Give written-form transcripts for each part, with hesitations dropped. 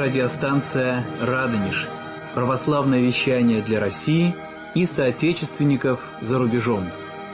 радиостанция «Радонеж». Православное вещание для России и соотечественников за рубежом.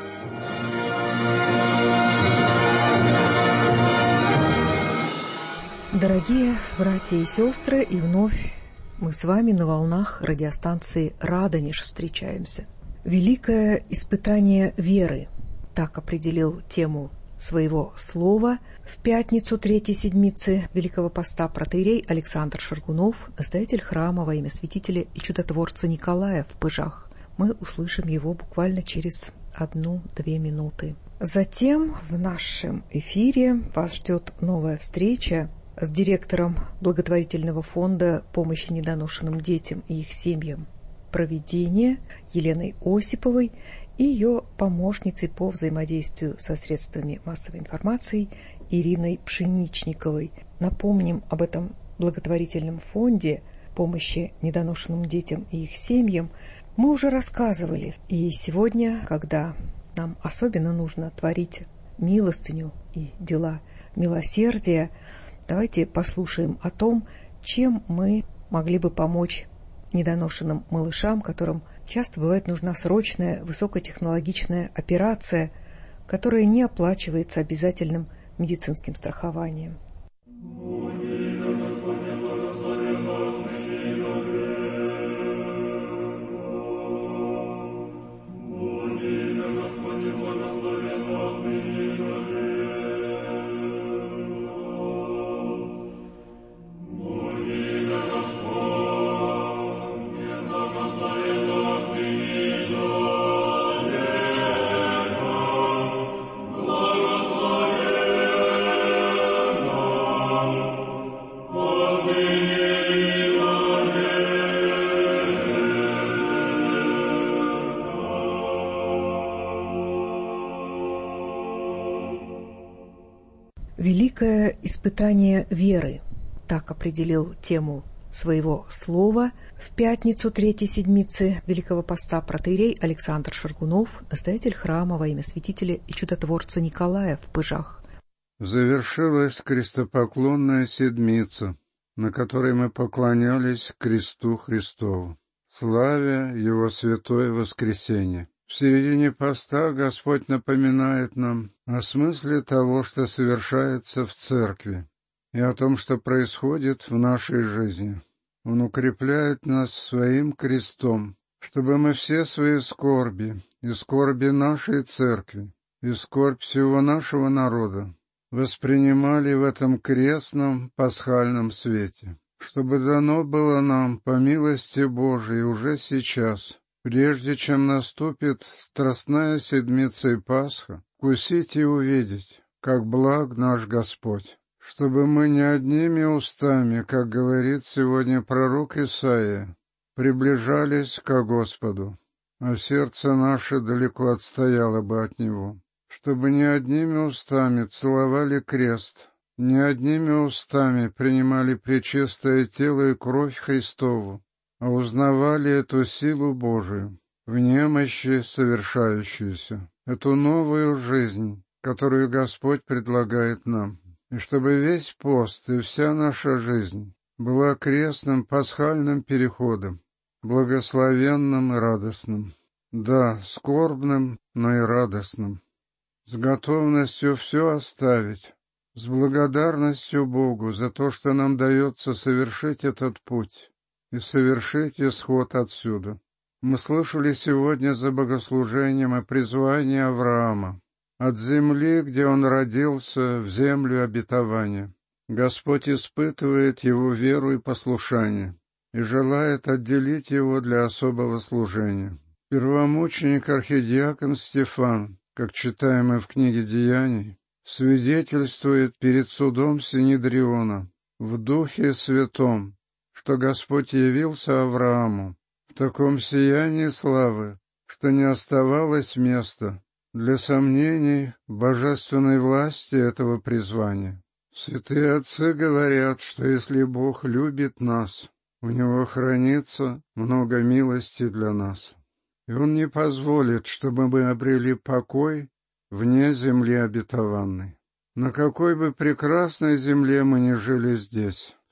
Дорогие братья и сестры, и вновь мы с вами на волнах радиостанции «Радонеж» встречаемся. Великое испытание веры. Так определил тему своего слова в пятницу Третьей Седмицы Великого Поста протоиерей Александр Шаргунов, настоятель храма во имя святителя и чудотворца Николая в Пыжах. Мы услышим его буквально через 1-2 минуты. Затем в нашем эфире вас ждет новая встреча с директором благотворительного фонда помощи недоношенным детям и их семьям «Провидение» Еленой Осиповой и ее помощницей по взаимодействию со средствами массовой информации Ириной Пшеничниковой. Напомним об этом благотворительном фонде помощи недоношенным детям и их семьям мы уже рассказывали. И сегодня, когда нам особенно нужно творить милостыню и дела милосердия, давайте послушаем о том, чем мы могли бы помочь недоношенным малышам, которым часто бывает нужна срочная высокотехнологичная операция, которая не оплачивается обязательным медицинским страхованием. Великое испытание веры. Так определил тему своего слова в пятницу Третьей Седмицы Великого Поста протоиерей Александр Шаргунов, настоятель храма во имя святителя и чудотворца Николая в Пыжах. Завершилась крестопоклонная седмица, на которой мы поклонялись кресту Христову, славя Его святое воскресенье. В середине поста Господь напоминает нам о смысле того, что совершается в церкви, и о том, что происходит в нашей жизни. Он укрепляет нас своим крестом, чтобы мы все свои скорби, и скорби нашей церкви, и скорбь всего нашего народа воспринимали в этом крестном пасхальном свете, чтобы дано было нам по милости Божией уже сейчас, прежде чем наступит страстная седмица и Пасха, вкусить и увидеть, как благ наш Господь, чтобы мы не одними устами, как говорит сегодня пророк Исаия, приближались ко Господу, а сердце наше далеко отстояло бы от Него, чтобы не одними устами целовали крест, не одними устами принимали пречистое тело и кровь Христову, а узнавали эту силу Божию, в немощи совершающуюся, эту новую жизнь, которую Господь предлагает нам, и чтобы весь пост и вся наша жизнь была крестным пасхальным переходом, благословенным и радостным, да, скорбным, но и радостным, с готовностью все оставить, с благодарностью Богу за то, что нам дается совершить этот путь и совершить исход отсюда. Мы слышали сегодня за богослужением о призвании Авраама от земли, где он родился, в землю обетования. Господь испытывает его веру и послушание и желает отделить его для особого служения. Первомученик архидиакон Стефан, как читаем мы в книге Деяний, свидетельствует перед судом Синедриона в Духе Святом, что Господь явился Аврааму в таком сиянии славы, что не оставалось места для сомнений в божественной власти этого призвания. Святые отцы говорят, что если Бог любит нас, у Него хранится много милости для нас, и Он не позволит, чтобы мы обрели покой вне земли обетованной. На какой бы прекрасной земле мы ни жили здесь,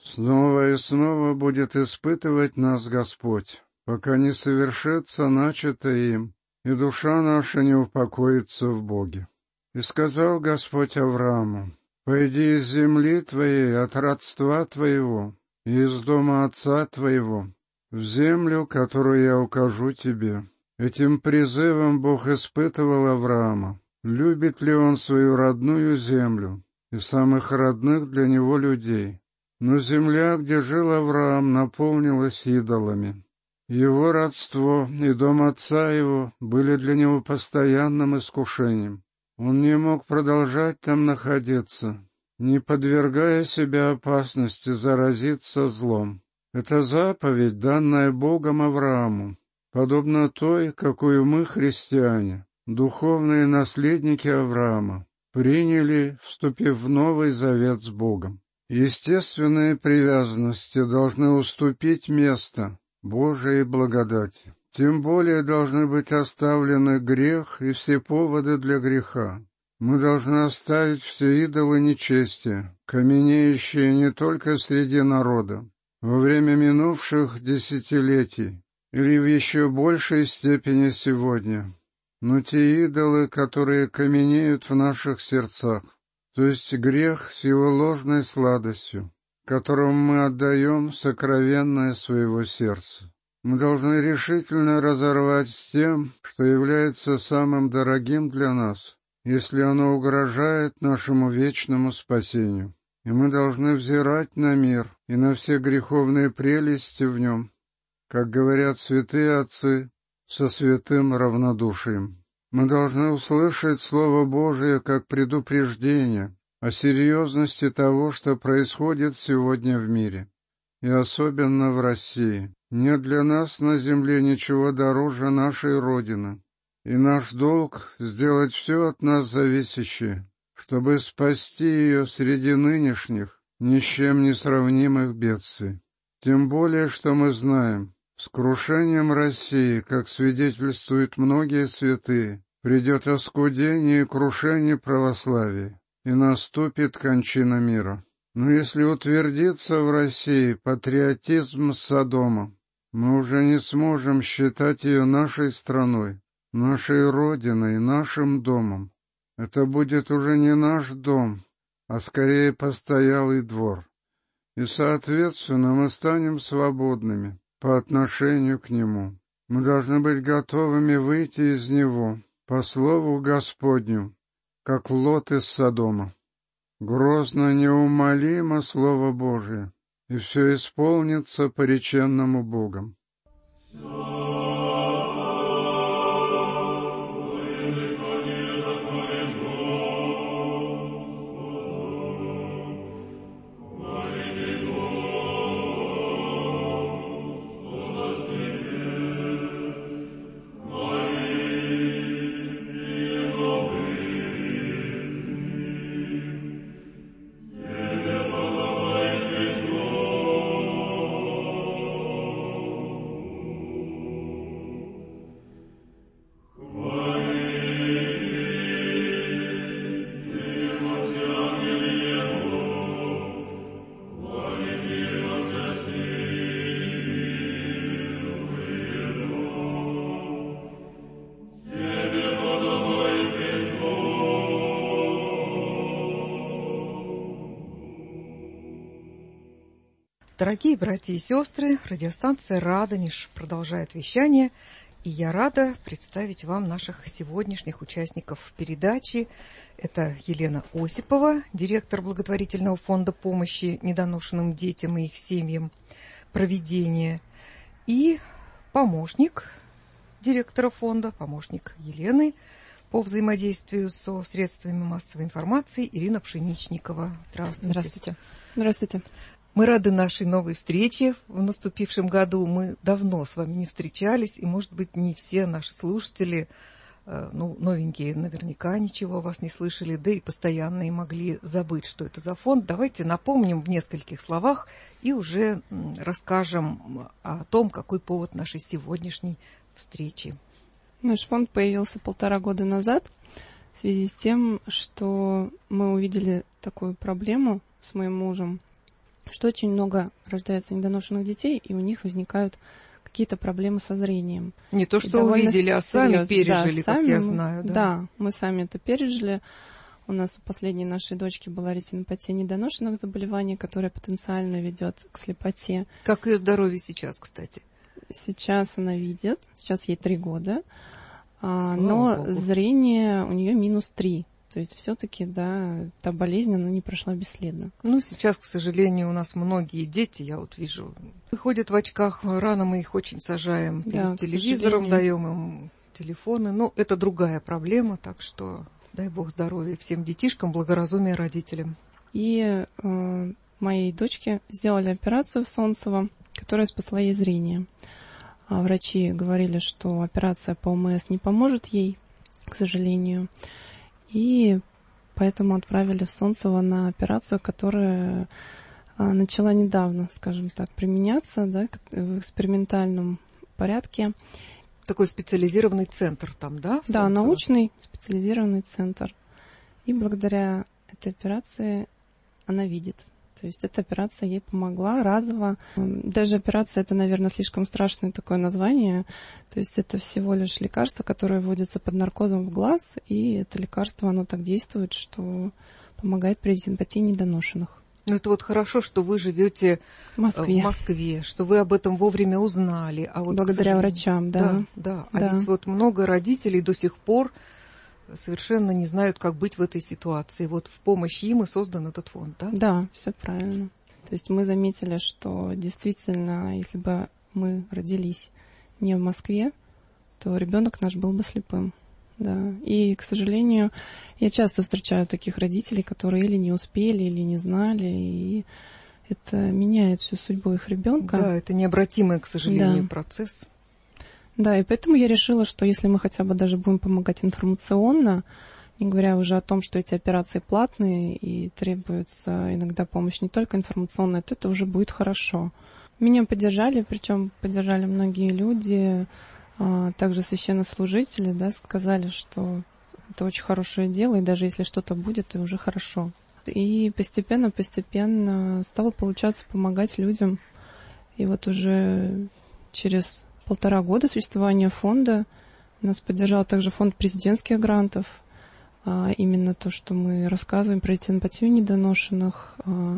Снова и снова будет испытывать нас Господь, пока не совершится начатое им, и душа наша не упокоится в Боге. И сказал Господь Аврааму: «Пойди из земли твоей, от родства твоего, и из дома отца твоего, в землю, которую я укажу тебе». Этим призывом Бог испытывал Авраама, любит ли он свою родную землю и самых родных для него людей. Но земля, где жил Авраам, наполнилась идолами. Его родство и дом отца его были для него постоянным искушением. Он не мог продолжать там находиться, не подвергая себя опасности заразиться злом. Это заповедь, данная Богом Аврааму, подобно той, какую мы, христиане, духовные наследники Авраама, приняли, вступив в Новый Завет с Богом. Естественные привязанности должны уступить место Божией благодати. Тем более должны быть оставлены грех и все поводы для греха. Мы должны оставить все идолы нечестия, каменеющие не только среди народа, во время минувших десятилетий или в еще большей степени сегодня, но те идолы, которые каменеют в наших сердцах, то есть грех с его ложной сладостью, которому мы отдаем сокровенное своего сердца. Мы должны решительно разорвать с тем, что является самым дорогим для нас, если оно угрожает нашему вечному спасению. И мы должны взирать на мир и на все греховные прелести в нем, как говорят святые отцы, со святым равнодушием. Мы должны услышать Слово Божие как предупреждение о серьезности того, что происходит сегодня в мире, и особенно в России. Нет для нас на земле ничего дороже нашей Родины, и наш долг — сделать все от нас зависящее, чтобы спасти ее среди нынешних, ни с чем не сравнимых бедствий. Тем более, что мы знаем, с крушением России, как свидетельствуют многие святые, придет оскудение и крушение православия, и наступит кончина мира. Но если утвердится в России патриотизм Содома, мы уже не сможем считать ее нашей страной, нашей родиной, нашим домом. Это будет уже не наш дом, а скорее постоялый двор. И, соответственно, мы станем свободными по отношению к нему. Мы должны быть готовыми выйти из него, по слову Господню, как Лот из Содома. Грозно неумолимо Слово Божие, и все исполнится по реченному Богом. Дорогие братья и сестры, радиостанция «Радонеж» продолжает вещание, и я рада представить вам наших сегодняшних участников передачи. Это Елена Осипова, директор благотворительного фонда помощи недоношенным детям и их семьям «Провидение», и помощник директора фонда, помощник Елены по взаимодействию со средствами массовой информации Ирина Пшеничникова. Здравствуйте. Здравствуйте. Здравствуйте. Мы рады нашей новой встрече в наступившем году. Мы давно с вами не встречались, и, может быть, не все наши слушатели, новенькие, наверняка ничего о вас не слышали, да и постоянные могли забыть, что это за фонд. Давайте напомним в нескольких словах и уже расскажем о том, какой повод нашей сегодняшней встречи. Наш фонд появился 1,5 года назад в связи с тем, что мы увидели такую проблему с моим мужем, что очень много рождается недоношенных детей, и у них возникают какие-то проблемы со зрением. Не то, что увидели, а сами пережили, да, как я знаю. Да, мы сами это пережили. У нас у последней нашей дочки была ретинопатия недоношенных заболеваний, которая потенциально ведет к слепоте. Как ее здоровье сейчас, кстати? Сейчас она видит, сейчас ей 3 года, но Богу. Зрение у нее -3. То есть все-таки, да, та болезнь, она не прошла бесследно. Ну, сейчас, к сожалению, у нас многие дети, я вот вижу, выходят в очках, рано мы их очень сажаем перед телевизором, даем им телефоны. Ну, это другая проблема, так что дай Бог здоровья всем детишкам, благоразумия родителям. И моей дочке сделали операцию в Солнцево, которая спасла ей зрение. Врачи говорили, что операция по ОМС не поможет ей, к сожалению. И поэтому отправили в Солнцево на операцию, которая начала недавно, скажем так, применяться, да, в экспериментальном порядке. Такой специализированный центр там, да? Да, научный специализированный центр. И благодаря этой операции она видит. То есть эта операция ей помогла разово. Даже операция — это, наверное, слишком страшное такое название. То есть это всего лишь лекарство, которое вводится под наркозом в глаз, и это лекарство, оно так действует, что помогает при ретинопатии недоношенных. Ну, это вот хорошо, что вы живете в Москве, что вы об этом вовремя узнали. А вот, благодаря врачам, да. Да. А ведь вот много родителей до сих пор совершенно не знают, как быть в этой ситуации. Вот в помощь им и создан этот фонд, да? Да, все правильно. То есть мы заметили, что действительно, если бы мы родились не в Москве, то ребенок наш был бы слепым. Да. И, к сожалению, я часто встречаю таких родителей, которые или не успели, или не знали, и это меняет всю судьбу их ребенка. Да, это необратимый, к сожалению, процесс. Да, и поэтому я решила, что если мы хотя бы даже будем помогать информационно, не говоря уже о том, что эти операции платные и требуется иногда помощь не только информационная, то это уже будет хорошо. Меня поддержали, причем поддержали многие люди, также священнослужители, да, сказали, что это очень хорошее дело, и даже если что-то будет, то уже хорошо. И постепенно стало получаться помогать людям. И вот уже через 1,5 года существования фонда нас поддержал также фонд президентских грантов. Именно то, что мы рассказываем про ретинопатию недоношенных,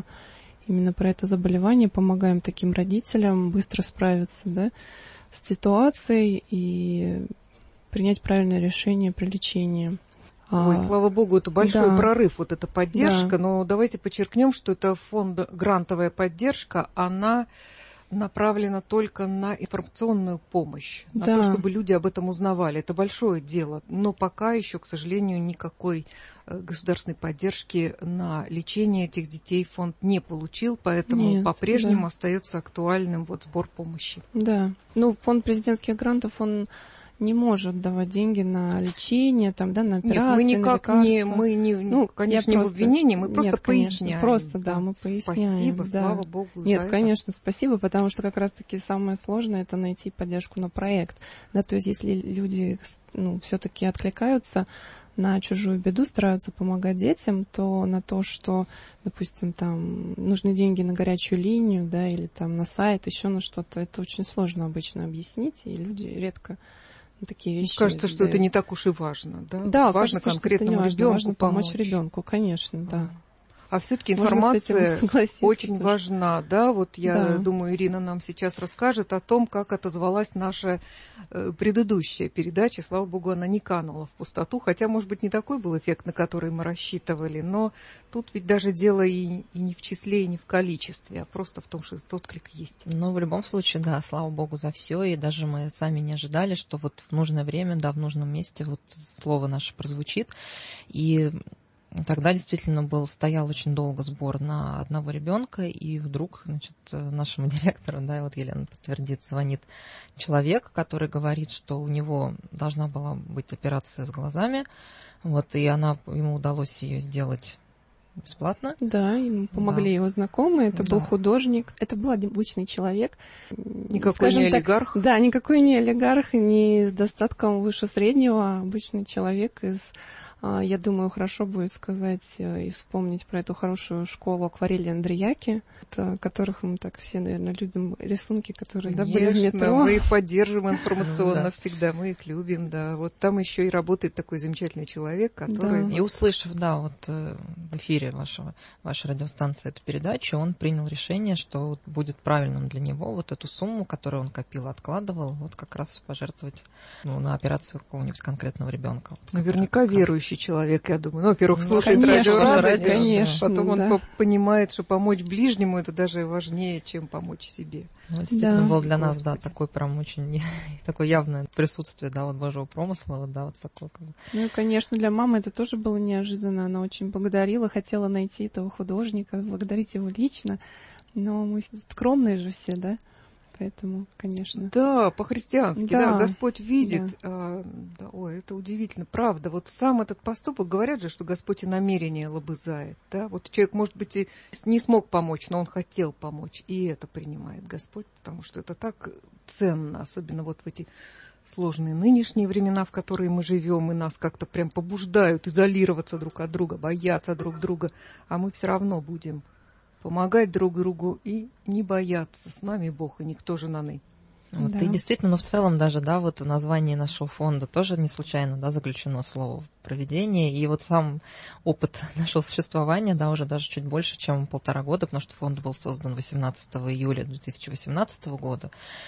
именно про это заболевание, помогаем таким родителям быстро справиться, да, с ситуацией и принять правильное решение при лечении. Ой, слава богу, это большой прорыв, вот эта поддержка. Но давайте подчеркнем, что это фонд грантовая поддержка, она направлена только на информационную помощь, на то, чтобы люди об этом узнавали. Это большое дело, но пока еще, к сожалению, никакой государственной поддержки на лечение этих детей фонд не получил, поэтому по-прежнему остается актуальным вот сбор помощи. Да, ну фонд президентских грантов, он не может давать деньги на лечение, там, да, на операции, нет, мы никак на лекарства. Конечно, не в обвинении, мы просто поясняем. Просто, да, мы поясняем. Спасибо, слава богу. Нет, конечно, спасибо, потому что как раз-таки самое сложное — это найти поддержку на проект. Да, то есть если люди, все-таки откликаются на чужую беду, стараются помогать детям, то на то, что, допустим, там нужны деньги на горячую линию, да, или там на сайт, еще на что-то, это очень сложно обычно объяснить, и люди редко такие вещи. Кажется, что это не так уж и важно, да? Да, важно кажется, конкретному ребенку важно помочь ребенку, конечно, да. А все-таки информация очень важна, да? Вот я думаю, Ирина нам сейчас расскажет о том, как отозвалась наша предыдущая передача. Слава богу, она не канула в пустоту, хотя, может быть, не такой был эффект, на который мы рассчитывали, но тут ведь даже дело и не в числе, и не в количестве, а просто в том, что этот отклик есть. Но в любом случае, да, слава богу за все, и даже мы сами не ожидали, что вот в нужное время, да, в нужном месте вот слово наше прозвучит, и тогда действительно стоял очень долго сбор на одного ребенка, и вдруг, значит, нашему директору, да, вот Елена подтвердит, звонит человек, который говорит, что у него должна была быть операция с глазами, вот, и ему удалось ее сделать бесплатно. Да, ему помогли его знакомые, это был художник, это был обычный человек. Никакой не олигарх. Да, никакой не олигарх, не с достатком выше среднего, обычный человек я думаю, хорошо будет сказать и вспомнить про эту хорошую школу акварели Андреяки. которых мы так все, наверное, любим, рисунки, которые Конечно, были в метро. мы их поддерживаем информационно всегда, мы их любим, да. Вот там еще и работает такой замечательный человек, который... И услышав, в эфире вашей радиостанции эту передачу, он принял решение, что будет правильным для него вот эту сумму, которую он копил, откладывал, вот как раз пожертвовать на операцию какого-нибудь конкретного ребенка. Наверняка верующий человек, я думаю. Во-первых, слушает конечно, радио «Радость», конечно, потом он да. понимает, что помочь ближнему — это даже важнее, чем помочь себе. Действительно, был для нас, Господи. такой прям очень такое явное присутствие, Божьего промысла, вот такое. Ну и, конечно, для мамы это тоже было неожиданно. Она очень благодарила, хотела найти этого художника, благодарить его лично. Но мы скромные же все, да? Поэтому, конечно. Да, по-христиански, да, Господь видит. Да. Ой, это удивительно, правда. Вот сам этот поступок, говорят же, что Господь и намерение лобызает, да. Вот человек, может быть, и не смог помочь, но он хотел помочь, и это принимает Господь, потому что это так ценно, особенно вот в эти сложные нынешние времена, в которые мы живем, и нас как-то прям побуждают изолироваться друг от друга, бояться друг друга, а мы все равно будем помогать друг другу и не бояться. С нами Бог, и никто же наны. Вот. Да. И действительно, в целом даже, вот в названии нашего фонда тоже не случайно, заключено слово «провидение». И вот сам опыт нашего существования, уже даже чуть больше, чем 1,5 года, потому что фонд был создан 18 июля 2018 года.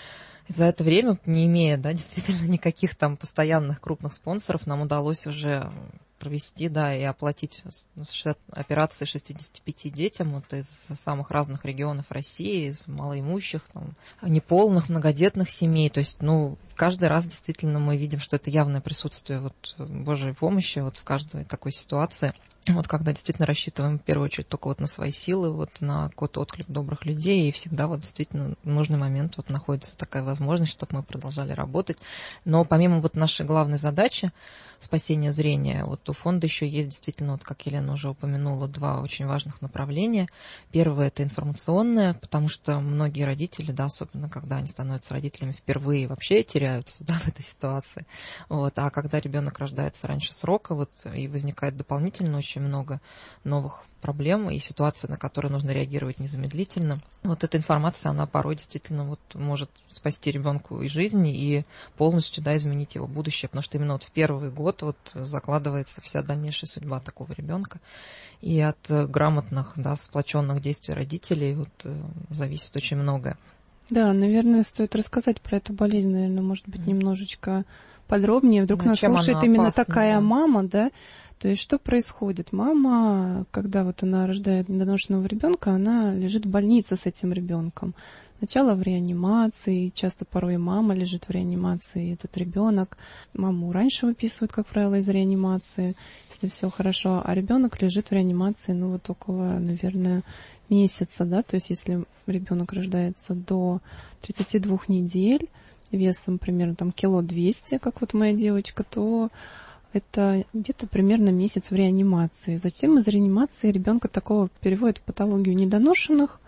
И за это время, не имея, действительно никаких там постоянных крупных спонсоров, нам удалось уже провести, и оплатить 60 операций 65 детям из самых разных регионов России, из малоимущих, неполных, многодетных семей. То есть, каждый раз действительно мы видим, что это явное присутствие Божьей помощи в каждой такой ситуации. Когда действительно рассчитываем в первую очередь только на свои силы, на какой-то отклик добрых людей, и всегда действительно в нужный момент находится такая возможность, чтобы мы продолжали работать. Но помимо нашей главной задачи спасения зрения, у фонда еще есть действительно, как Елена уже упомянула, 2 очень важных направления. Первое — это информационное, потому что многие родители, особенно когда они становятся родителями впервые, вообще теряются в этой ситуации. А когда ребенок рождается раньше срока, и возникает дополнительно очень много новых проблем и ситуаций, на которые нужно реагировать незамедлительно. Эта информация, она порой действительно может спасти ребенку и жизнь, и полностью изменить его будущее, потому что именно в первый год закладывается вся дальнейшая судьба такого ребенка. И от грамотных, сплоченных действий родителей зависит очень многое. Да, наверное, стоит рассказать про эту болезнь, наверное, может быть, немножечко подробнее. Вдруг нас слушает именно такая мама, да? То есть что происходит? Мама, когда она рождает недоношенного ребенка, она лежит в больнице с этим ребенком. Сначала в реанимации, часто порой мама лежит в реанимации, этот ребенок. Маму раньше выписывают, как правило, из реанимации, если все хорошо, а ребенок лежит в реанимации, около, наверное, месяца, да, то есть если ребенок рождается до 32 недель, весом примерно 200 кг, как моя девочка, то это где-то примерно месяц в реанимации. Затем из реанимации ребенка такого переводят в патологию недоношенных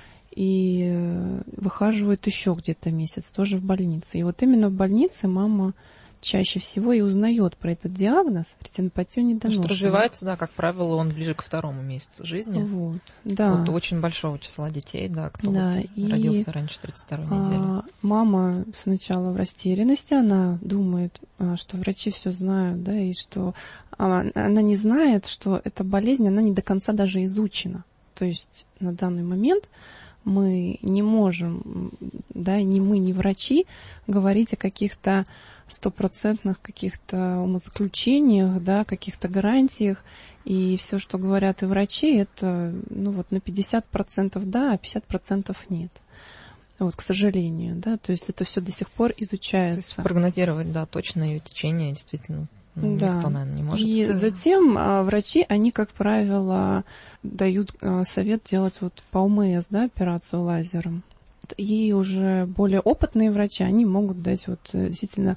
и выхаживают еще где-то месяц, тоже в больнице. И именно в больнице мама чаще всего и узнает про этот диагноз ретинопатию недоношенных. Что развивается, как правило, он ближе к 2-му месяцу жизни. Да. Очень большого числа детей, кто родился раньше 32-й недели. Мама сначала в растерянности, она думает, что врачи все знают, и что она не знает, что эта болезнь, она не до конца даже изучена. То есть на данный момент мы не можем, ни мы, ни врачи, говорить о каких-то 100% каких-то умозаключениях, каких-то гарантиях. И все, что говорят и врачи, это на 50% да, а 50% нет. К сожалению, то есть это все до сих пор изучается. То есть спрогнозировать, точно ее течение действительно никто, наверное, не может. И затем врачи, они, как правило, дают совет делать по ОМС, операцию лазером. И уже более опытные врачи, они могут дать действительно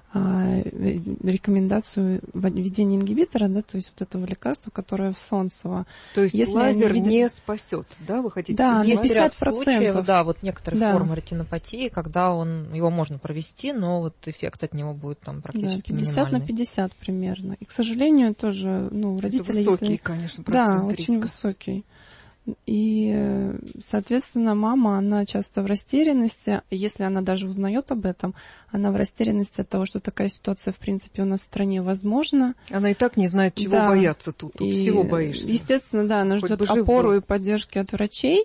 рекомендацию введения ингибитора, то есть этого лекарства, которое в Солнцево. То есть если лазер не спасет, вы хотите? Да, есть 50%. ряд случаев, некоторые формы ретинопатии, когда его можно провести, но эффект от него будет практически 50 на 50 примерно. И, к сожалению, тоже родители... Это высокий, конечно, процент очень риска. высокий. И, соответственно, мама, она часто в растерянности. Если она даже узнает об этом, она в растерянности от того, что такая ситуация, в принципе, у нас в стране возможна. Она и так не знает, чего бояться тут. Тут всего боишься. Естественно, да, она ждет опору и поддержки от врачей.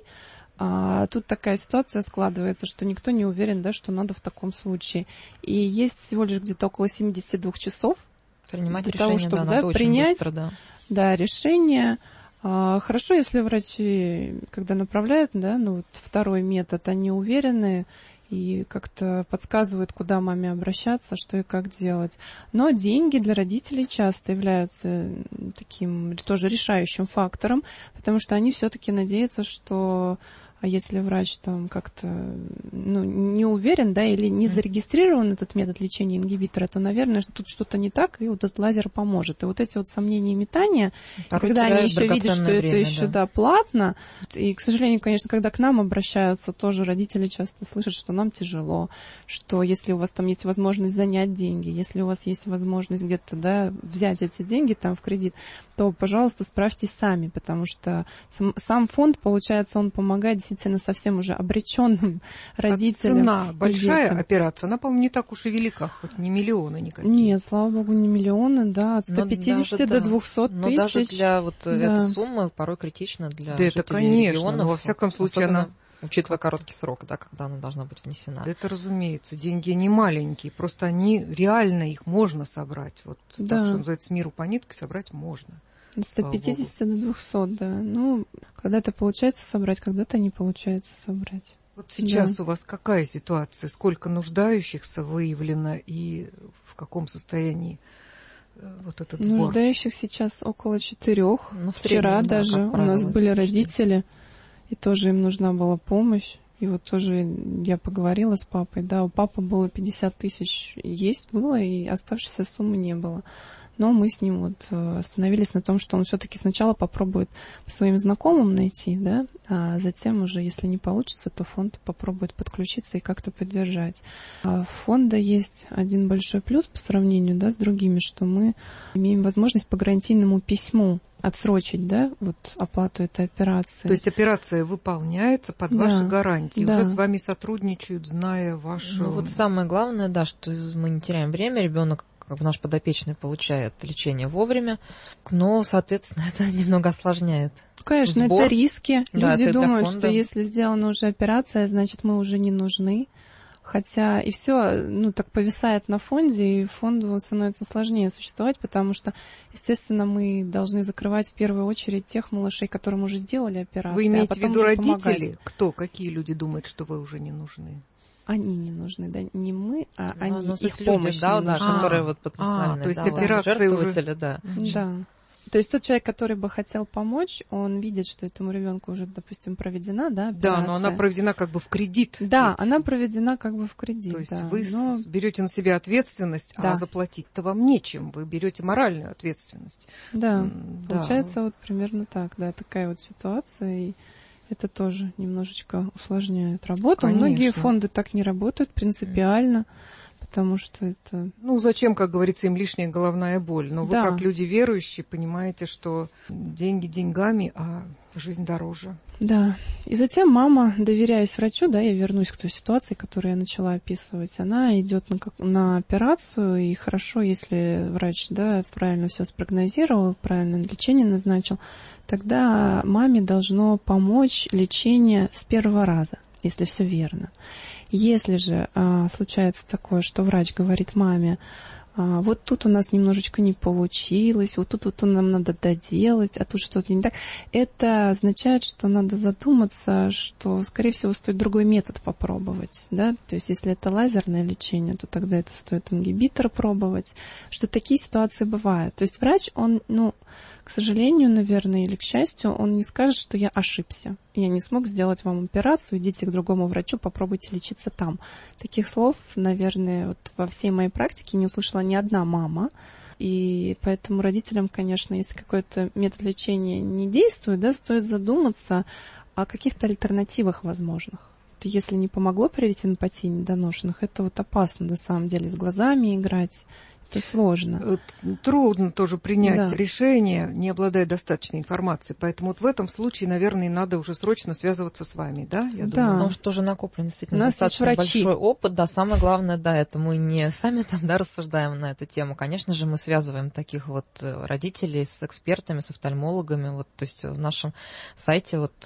А тут такая ситуация складывается, что никто не уверен, да, что надо в таком случае. И есть всего лишь где-то около 72 часов принимать для решение, того, чтобы надо принять очень быстро, решение. Хорошо, если врачи, когда направляют, второй метод, они уверены и как-то подсказывают, куда маме обращаться, что и как делать. Но деньги для родителей часто являются таким тоже решающим фактором, потому что они все-таки надеются, что если врач там как-то не уверен, или не зарегистрирован этот метод лечения ингибитора, то, наверное, тут что-то не так, и вот этот лазер поможет. И вот эти вот сомнения и метания, когда они еще видят, что время, это еще платно, и, к сожалению, конечно, когда к нам обращаются, тоже родители часто слышат, что нам тяжело, что если у вас там есть возможность занять деньги, если у вас есть возможность где-то взять эти деньги там в кредит, то, пожалуйста, справьтесь сами, потому что сам фонд, получается, он помогает действительно совсем уже обреченным родителям. Цена большая операция, она, по-моему, не так уж и велика, хоть не миллионы никакие. Нет, слава богу, не миллионы, от 150 до 200 тысяч. Но даже для этой суммы порой критично для жителей региона. Но во всяком случае она... Учитывая короткий срок, когда она должна быть внесена. Это, разумеется, деньги не маленькие, просто они реально, их можно собрать. Вот так, что называется, с миру по нитке собрать можно. От 150 до 200, когда-то получается собрать, когда-то не получается собрать. Вот сейчас у вас какая ситуация? Сколько нуждающихся выявлено и в каком состоянии вот этот сбор? Нуждающих сейчас около 4. Вчера среднем, даже у нас были родители, и тоже им нужна была помощь. И вот тоже я поговорила с папой. У папы было 50 тысяч было, и оставшейся суммы не было. Но мы с ним остановились на том, что он все-таки сначала попробует по своим знакомым найти, а затем уже, если не получится, то фонд попробует подключиться и как-то поддержать. А у фонда есть один большой плюс по сравнению с другими, что мы имеем возможность по гарантийному письму отсрочить, оплату этой операции. То есть операция выполняется под ваши гарантии. Уже с вами сотрудничают, зная вашу... самое главное, что мы не теряем время, ребенок, наш подопечный, получает лечение вовремя, но, соответственно, это немного осложняет. Конечно, сбор. Это риски. Люди думают, что если сделана уже операция, значит, мы уже не нужны. Хотя и все, так повисает на фонде, и фонду становится сложнее существовать, потому что, естественно, мы должны закрывать в первую очередь тех малышей, которым уже сделали операцию. Вы имеете в виду родители? Какие люди думают, что вы уже не нужны? Они не нужны, не мы, а они, их помощь не нужна. Которые потенциальные, то есть операция жертвователи, Да. То есть тот человек, который бы хотел помочь, он видит, что этому ребенку уже, допустим, проведена, операция. Да, но она проведена в кредит. Да, она проведена в кредит. То есть вы берете на себя ответственность, а заплатить-то вам нечем. Вы берете моральную ответственность. Да, получается примерно так, такая вот ситуация, и это тоже немножечко усложняет работу. Конечно. Многие фонды так не работают принципиально, потому что это... зачем, как говорится, им лишняя головная боль. Но вы, как люди верующие, понимаете, что деньги деньгами, а жизнь дороже. Да. И затем мама, доверяясь врачу, я вернусь к той ситуации, которую я начала описывать, она идет на операцию, и хорошо, если врач, правильно все спрогнозировал, правильно лечение назначил, тогда маме должно помочь лечение с первого раза, если все верно. Если же случается такое, что врач говорит маме, вот тут у нас немножечко не получилось, вот тут нам надо доделать, а тут что-то не так, это означает, что надо задуматься, что, скорее всего, стоит другой метод попробовать. То есть, если это лазерное лечение, то тогда это стоит ингибитор пробовать, что такие ситуации бывают. То есть врач, он, к сожалению, наверное, или к счастью, он не скажет, что я ошибся. Я не смог сделать вам операцию, идите к другому врачу, попробуйте лечиться там. Таких слов, наверное, во всей моей практике не услышала ни одна мама. И поэтому родителям, конечно, если какой-то метод лечения не действует, стоит задуматься о каких-то альтернативах возможных. Если не помогло при ретинопатии недоношенных, это опасно, на самом деле, с глазами играть. Это сложно. Трудно тоже принять Да. решение, не обладая достаточной информацией. Поэтому вот в этом случае, наверное, надо уже срочно связываться с вами, да? Я Да. думаю. Потому что уже накоплен действительно У нас есть достаточно врачи. большой опыт. Да, самое главное, да, это мы не сами там, да, рассуждаем на эту тему. Конечно же, мы связываем таких вот родителей с экспертами, с офтальмологами. Вот, то есть в нашем сайте вот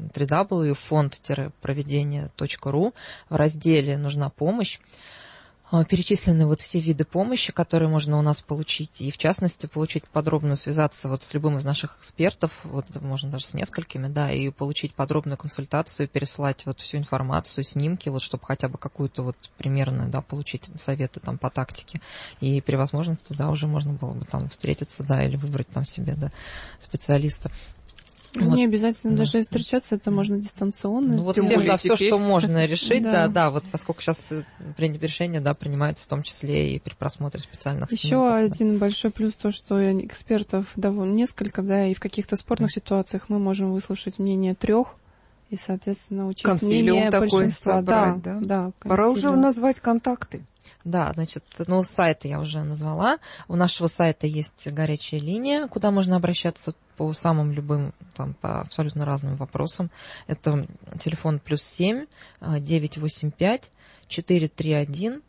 www.fond-проведение.ру в разделе «Нужна помощь» перечислены вот все виды помощи, которые можно у нас получить, и в частности получить подробную, связаться вот с любым из наших экспертов, вот можно даже с несколькими, да, и получить подробную консультацию, переслать вот всю информацию, снимки, вот чтобы хотя бы какую-то вот примерную, да, получить советы там по тактике, и при возможности, да, уже можно было бы там встретиться, да, или выбрать там себе, да, специалиста. Вот. Не обязательно даже встречаться, это можно дистанционно. Ну, вот Тем всем, более да, все, теперь. что можно решить, Да. да, вот поскольку сейчас решения, да, принимаются в том числе и при просмотре специальных Еще снимков, да. один большой плюс то, что экспертов довольно несколько, да, и в каких-то спорных ситуациях мы можем выслушать мнение 3 и, соответственно, учесть Консилиум мнение такой большинства. собрать, да, да? да, Пора уже консилиум. назвать контакты. Да, значит, ну, сайт я уже назвала. У нашего сайта есть горячая линия, куда можно обращаться по самым любым, там, по абсолютно разным вопросам. Это телефон +7 985 431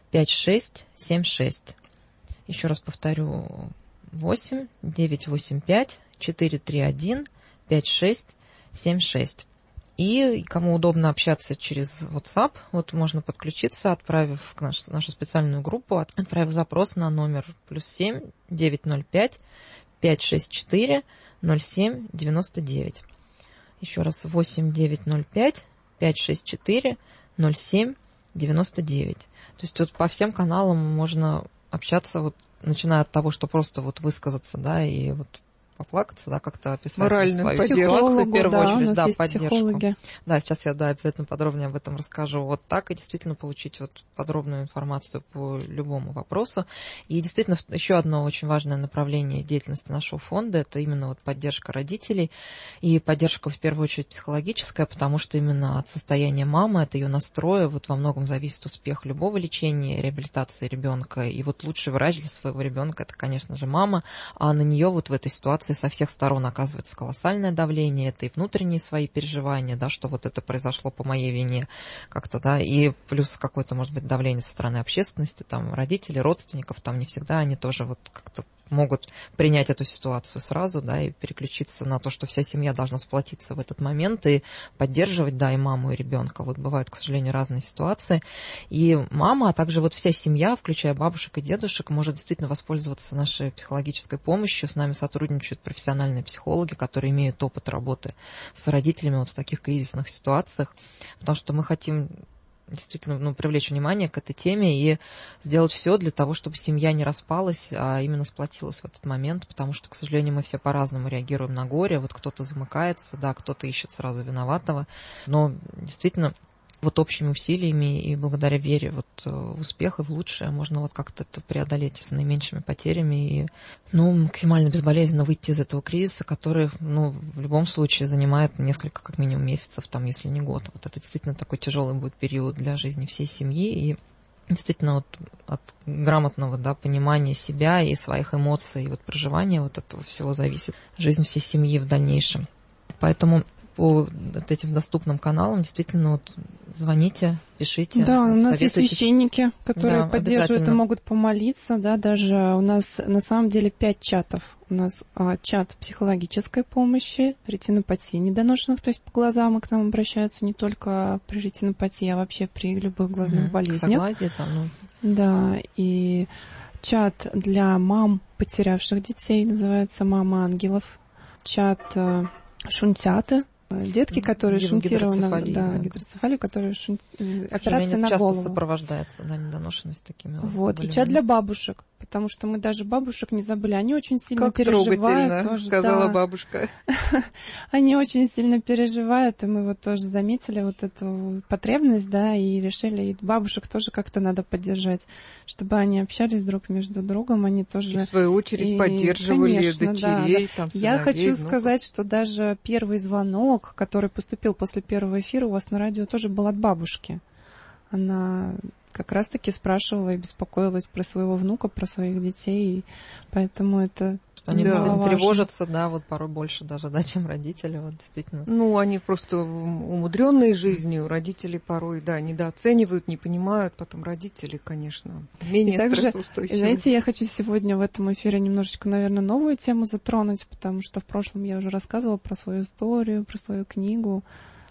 5676. Еще раз повторю, 8 985 431 5676. И кому удобно общаться через WhatsApp, вот можно подключиться, отправив к нашу специальную группу, отправив запрос на номер +7 905 564 07 99. Еще раз 8 905 564 07 99. То есть вот по всем каналам можно общаться, вот, начиная от того, что просто вот высказаться, да, и вот поплакаться, да, как-то описать Моральную свою поддержку. ситуацию в первую Да, у очередь, нас да, есть поддержку. психологи. Да, сейчас я, да, обязательно подробнее об этом расскажу. Вот так и действительно получить вот подробную информацию по любому вопросу. И действительно еще одно очень важное направление деятельности нашего фонда – это именно вот поддержка родителей. И поддержка в первую очередь психологическая, потому что именно от состояния мамы, от ее настроя вот во многом зависит успех любого лечения, реабилитации ребенка. И вот лучший врач для своего ребенка – это, конечно же, мама, а на нее вот в этой ситуации со всех сторон оказывается колоссальное давление, это и внутренние свои переживания, да, что вот это произошло по моей вине как-то, да, и плюс какое-то, может быть, давление со стороны общественности, там, родителей, родственников, там не всегда они тоже вот как-то могут принять эту ситуацию сразу, да, и переключиться на то, что вся семья должна сплотиться в этот момент и поддерживать, да, и маму, и ребенка. Вот бывают, к сожалению, разные ситуации. И мама, а также вот вся семья, включая бабушек и дедушек, может действительно воспользоваться нашей психологической помощью. С нами сотрудничают профессиональные психологи, которые имеют опыт работы с родителями вот в таких кризисных ситуациях, потому что мы хотим действительно, ну, привлечь внимание к этой теме и сделать все для того, чтобы семья не распалась, а именно сплотилась в этот момент, потому что, к сожалению, мы все по-разному реагируем на горе. Вот кто-то замыкается, да, кто-то ищет сразу виноватого, но действительно вот общими усилиями и благодаря вере вот в успех и в лучшее можно вот как-то это преодолеть с наименьшими потерями и, ну, максимально безболезненно выйти из этого кризиса, который, ну, в любом случае занимает несколько, как минимум, месяцев, там, если не год. Вот это действительно такой тяжелый будет период для жизни всей семьи, и действительно вот от грамотного, да, понимания себя и своих эмоций, и вот проживания вот этого всего зависит жизнь всей семьи в дальнейшем. Поэтому по вот этим доступным каналам действительно вот звоните, пишите. Да, у нас есть священники, которые да, поддерживают и могут помолиться, да, даже у нас на самом деле 5 чатов. У нас чат психологической помощи, ретинопатии недоношенных, то есть по глазам и к нам обращаются не только при ретинопатии, а вообще при любых глазных болезнях. Согласие там, ну... Да, и чат для мам, потерявших детей, называется «Мама ангелов». Чат шунтяты. Детки, которые шунтированы, да, гидроцефалию, которые операция на голову. Часто сопровождается, да, недоношенность такими вот. И чат для бабушек, потому что мы даже бабушек не забыли. Они очень сильно переживают. Тоже, сказала да. бабушка. Они очень сильно переживают, и мы вот тоже заметили вот эту потребность, да, и решили, и бабушек тоже как-то надо поддержать, чтобы они общались друг между другом, они тоже... И в свою очередь поддерживали, конечно, дочерей, да. там, сыновей, Я хочу сказать, что даже первый звонок, который поступил после первого эфира у вас на радио, тоже был от бабушки. Она как раз-таки спрашивала и беспокоилась про своего внука, про своих детей, и поэтому это... Что они важно. тревожатся, да, вот порой больше даже, да, чем родители, вот действительно. Ну, они просто умудренные жизнью, родители порой, да, недооценивают, не понимают, потом родители, конечно, менее стрессоустойчивы. Знаете, я хочу сегодня в этом эфире немножечко, наверное, новую тему затронуть, потому что в прошлом я уже рассказывала про свою историю, про свою книгу.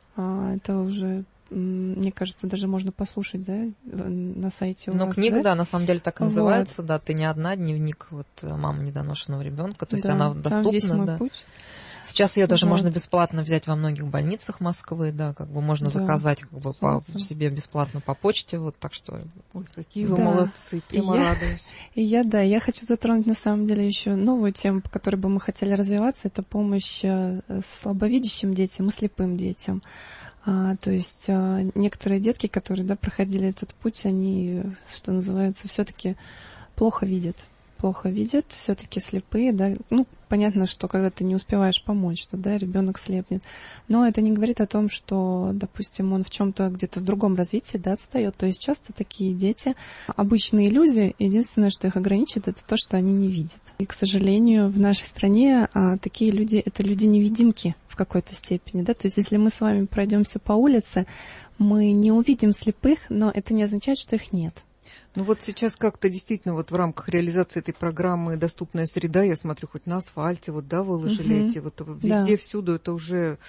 Это уже, мне кажется, даже можно послушать, да, на сайте у вас. Ну, книга, да, на самом деле так и называется, вот. Да, «Ты не одна», дневник вот мамы недоношенного ребенка, то есть да, она доступна, там весь мой да. путь. Сейчас ее даже можно бесплатно взять во многих больницах Москвы, да, как бы можно заказать как бы по себе бесплатно по почте, вот, так что... Ой, какие вы молодцы, прямо радуюсь. Я хочу затронуть на самом деле еще новую тему, по которой бы мы хотели развиваться, это помощь слабовидящим детям и слепым детям. То есть некоторые детки, которые, да, проходили этот путь, они, что называется, все-таки плохо видят, все-таки слепые, да. Ну, понятно, что когда ты не успеваешь помочь, что, да, ребенок слепнет. Но это не говорит о том, что, допустим, он в чем-то где-то в другом развитии, да, отстает. То есть часто такие дети, обычные люди, единственное, что их ограничит, это то, что они не видят. И, к сожалению, в нашей стране такие люди, это люди-невидимки в какой-то степени, да. То есть если мы с вами пройдемся по улице, мы не увидим слепых, но это не означает, что их нет. Ну вот сейчас как-то действительно вот в рамках реализации этой программы «Доступная среда», я смотрю, хоть на асфальте, вот, да, выложили эти, вот везде, всюду, это уже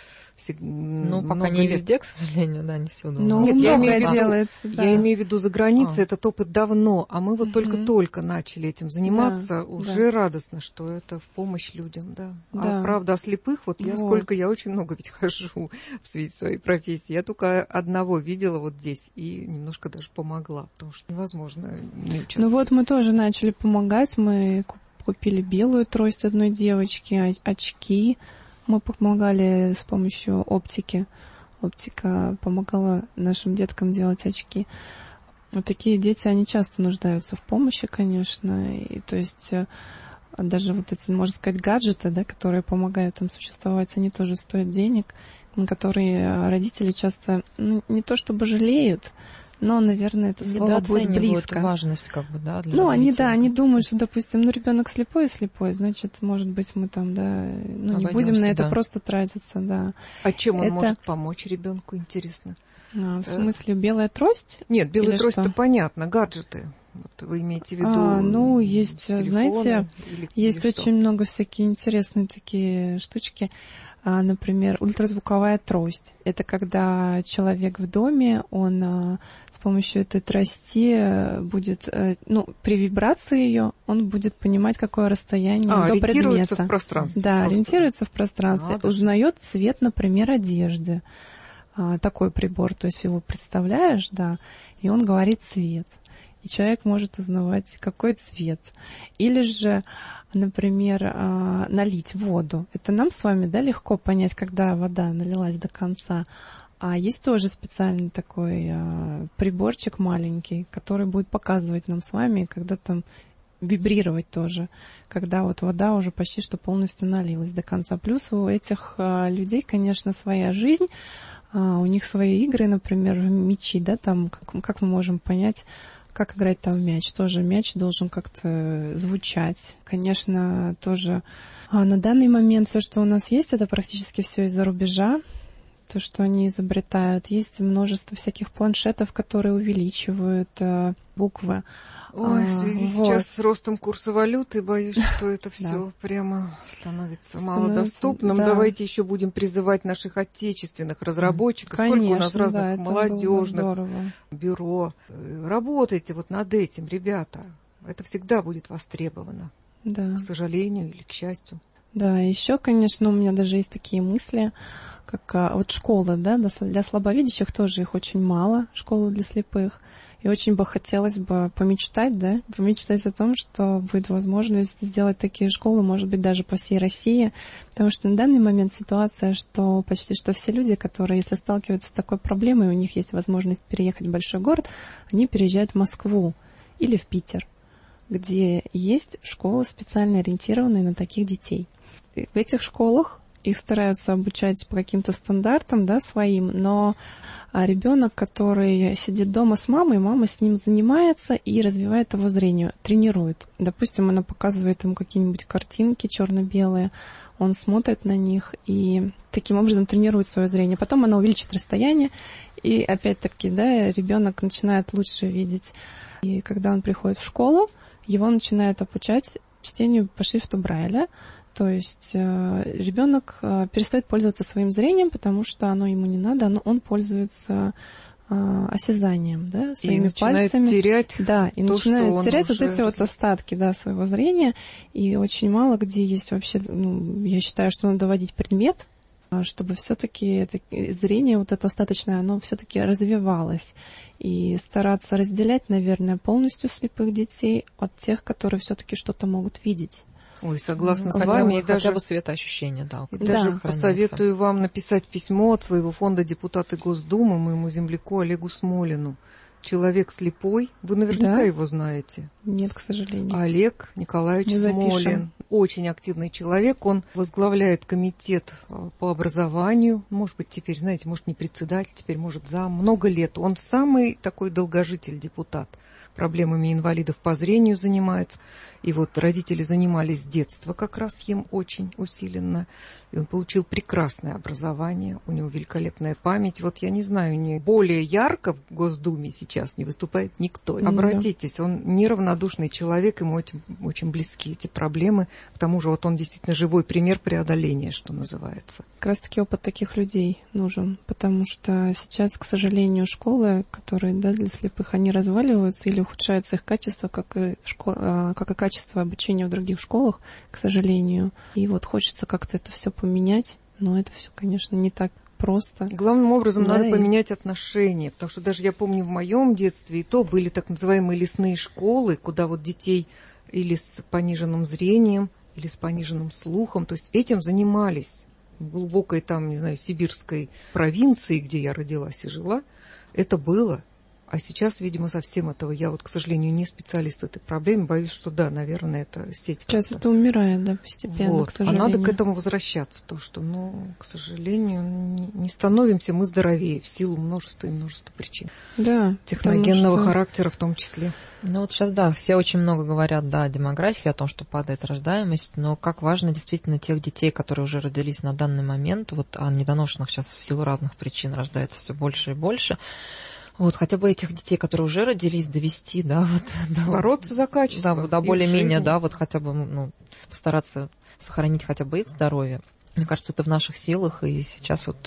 Ну, пока не везде, к сожалению, да, не всюду. Ну, нет, делается, да. Я имею в виду за границей, этот опыт давно, а мы вот только-только начали этим заниматься, уже радостно, что это в помощь людям, да. А правда, о слепых, вот я я очень много ведь хожу в связи с своей профессией, я только одного видела вот здесь и немножко даже помогла, потому что невозможно не участвовать. Ну вот мы тоже начали помогать, мы купили белую трость одной девочки, очки, мы помогали с помощью оптики. Оптика помогала нашим деткам делать очки. Вот такие дети, они часто нуждаются в помощи, конечно. И то есть даже вот эти, можно сказать, гаджеты, да, которые помогают им существовать, они тоже стоят денег, на которые родители часто не то чтобы жалеют, но, наверное, это слово будет близко. Важность, как бы, да, для они думают, что, допустим, ребенок слепой, значит, может быть, мы там, да, не будем на это просто тратиться, да. А чем он может помочь ребенку, интересно? В смысле, белая трость? Нет, белая трость-то понятно, гаджеты. Вот вы имеете в виду есть, телефоны, знаете, есть или очень много всякие интересные такие штучки. Например, ультразвуковая трость. Это когда человек в доме, он с помощью этой трости будет, при вибрации ее, он будет понимать, какое расстояние до предмета. Ориентируется в пространстве. Да, ориентируется в пространстве. Узнает цвет, например, одежды. Такой прибор, то есть его представляешь, да, и он говорит цвет. И человек может узнавать, какой цвет. Или же, например, налить воду. Это нам с вами, да, легко понять, когда вода налилась до конца. А есть тоже специальный такой приборчик маленький, который будет показывать нам с вами, когда там вибрировать тоже, когда вот вода уже почти что полностью налилась до конца. Плюс у этих людей, конечно, своя жизнь, у них свои игры, например, мячи, да, там, как мы можем понять, как играть там в мяч. Тоже мяч должен как-то звучать. Конечно, тоже на данный момент все, что у нас есть, это практически все из-за рубежа. То, что они изобретают. Есть множество всяких планшетов, которые увеличивают буквы. Ой, в связи сейчас с ростом курса валюты, боюсь, что это все прямо становится малодоступным. Да. Давайте еще будем призывать наших отечественных разработчиков. Конечно, сколько у нас разных молодежных бюро. Работайте вот над этим, ребята. Это всегда будет востребовано. Да. К сожалению или к счастью. Да, еще, конечно, у меня даже есть такие мысли, как вот школы, да, для слабовидящих тоже их очень мало, школы для слепых. И очень бы хотелось бы помечтать о том, что будет возможность сделать такие школы, может быть, даже по всей России. Потому что на данный момент ситуация, что почти что все люди, которые, если сталкиваются с такой проблемой, у них есть возможность переехать в большой город, они переезжают в Москву или в Питер, где есть школы, специально ориентированные на таких детей. И в этих школах их стараются обучать по каким-то стандартам, да, своим, но ребенок, который сидит дома с мамой, мама с ним занимается и развивает его зрение, тренирует. Допустим, она показывает ему какие-нибудь картинки черно-белые, он смотрит на них и таким образом тренирует свое зрение. Потом она увеличит расстояние, и опять-таки, да, ребенок начинает лучше видеть. И когда он приходит в школу, его начинают обучать чтению по шрифту Брайля. То есть ребенок перестает пользоваться своим зрением, потому что оно ему не надо, он пользуется осязанием, да, своими пальцами. Терять начинает терять вот эти вот остатки, да, своего зрения. И очень мало где есть вообще, я считаю, что надо вводить предмет, чтобы все-таки зрение вот это остаточное, оно все-таки развивалось. И стараться разделять, наверное, полностью слепых детей от тех, которые все-таки что-то могут видеть. Ой, согласна с вами. И хотя бы светоощущение, да. И даже посоветую вам написать письмо от своего фонда депутата Госдумы моему земляку Олегу Смолину. Человек слепой, вы наверняка его знаете. Нет, к сожалению. Олег Николаевич Смолин. Очень активный человек. Он возглавляет комитет по образованию. Может быть, теперь, знаете, может, не председатель, теперь, может, зам. Много лет. Он самый такой долгожитель депутат. Проблемами инвалидов по зрению занимается. И вот родители занимались с детства как раз им очень усиленно. И он получил прекрасное образование. У него великолепная память. Вот я не знаю, не более ярко в Госдуме сейчас не выступает никто. Обратитесь, он неравнодушный человек, ему очень, очень близки эти проблемы. К тому же вот он действительно живой пример преодоления, что называется. Как раз-таки опыт таких людей нужен, потому что сейчас, к сожалению, школы, которые, да, для слепых, они разваливаются или ухудшается их качество, как и качество обучения в других школах, к сожалению. И вот хочется как-то это все поменять, но это все, конечно, не так просто. Главным образом надо поменять отношения, потому что даже я помню в моем детстве и то были так называемые лесные школы, куда вот детей или с пониженным зрением, или с пониженным слухом, то есть этим занимались в глубокой там, не знаю, сибирской провинции, где я родилась и жила, это было. А сейчас, видимо, совсем этого. Я вот, к сожалению, не специалист в этой проблеме. Боюсь, что да, наверное, это сеть. Сейчас это умирает, да, постепенно, вот. К сожалению. А надо к этому возвращаться, потому что, к сожалению, не становимся мы здоровее в силу множества и множества причин. Да. Техногенного характера в том числе. Ну вот сейчас, да, все очень много говорят, да, о демографии, о том, что падает рождаемость, но как важно действительно тех детей, которые уже родились на данный момент, вот, а недоношенных сейчас в силу разных причин рождается все больше и больше. Вот, хотя бы этих детей, которые уже родились, довести, да, вот, бороться за качество. Да, до более-менее, да, вот хотя бы, постараться сохранить хотя бы их здоровье. Мне кажется, это в наших силах, и сейчас вот,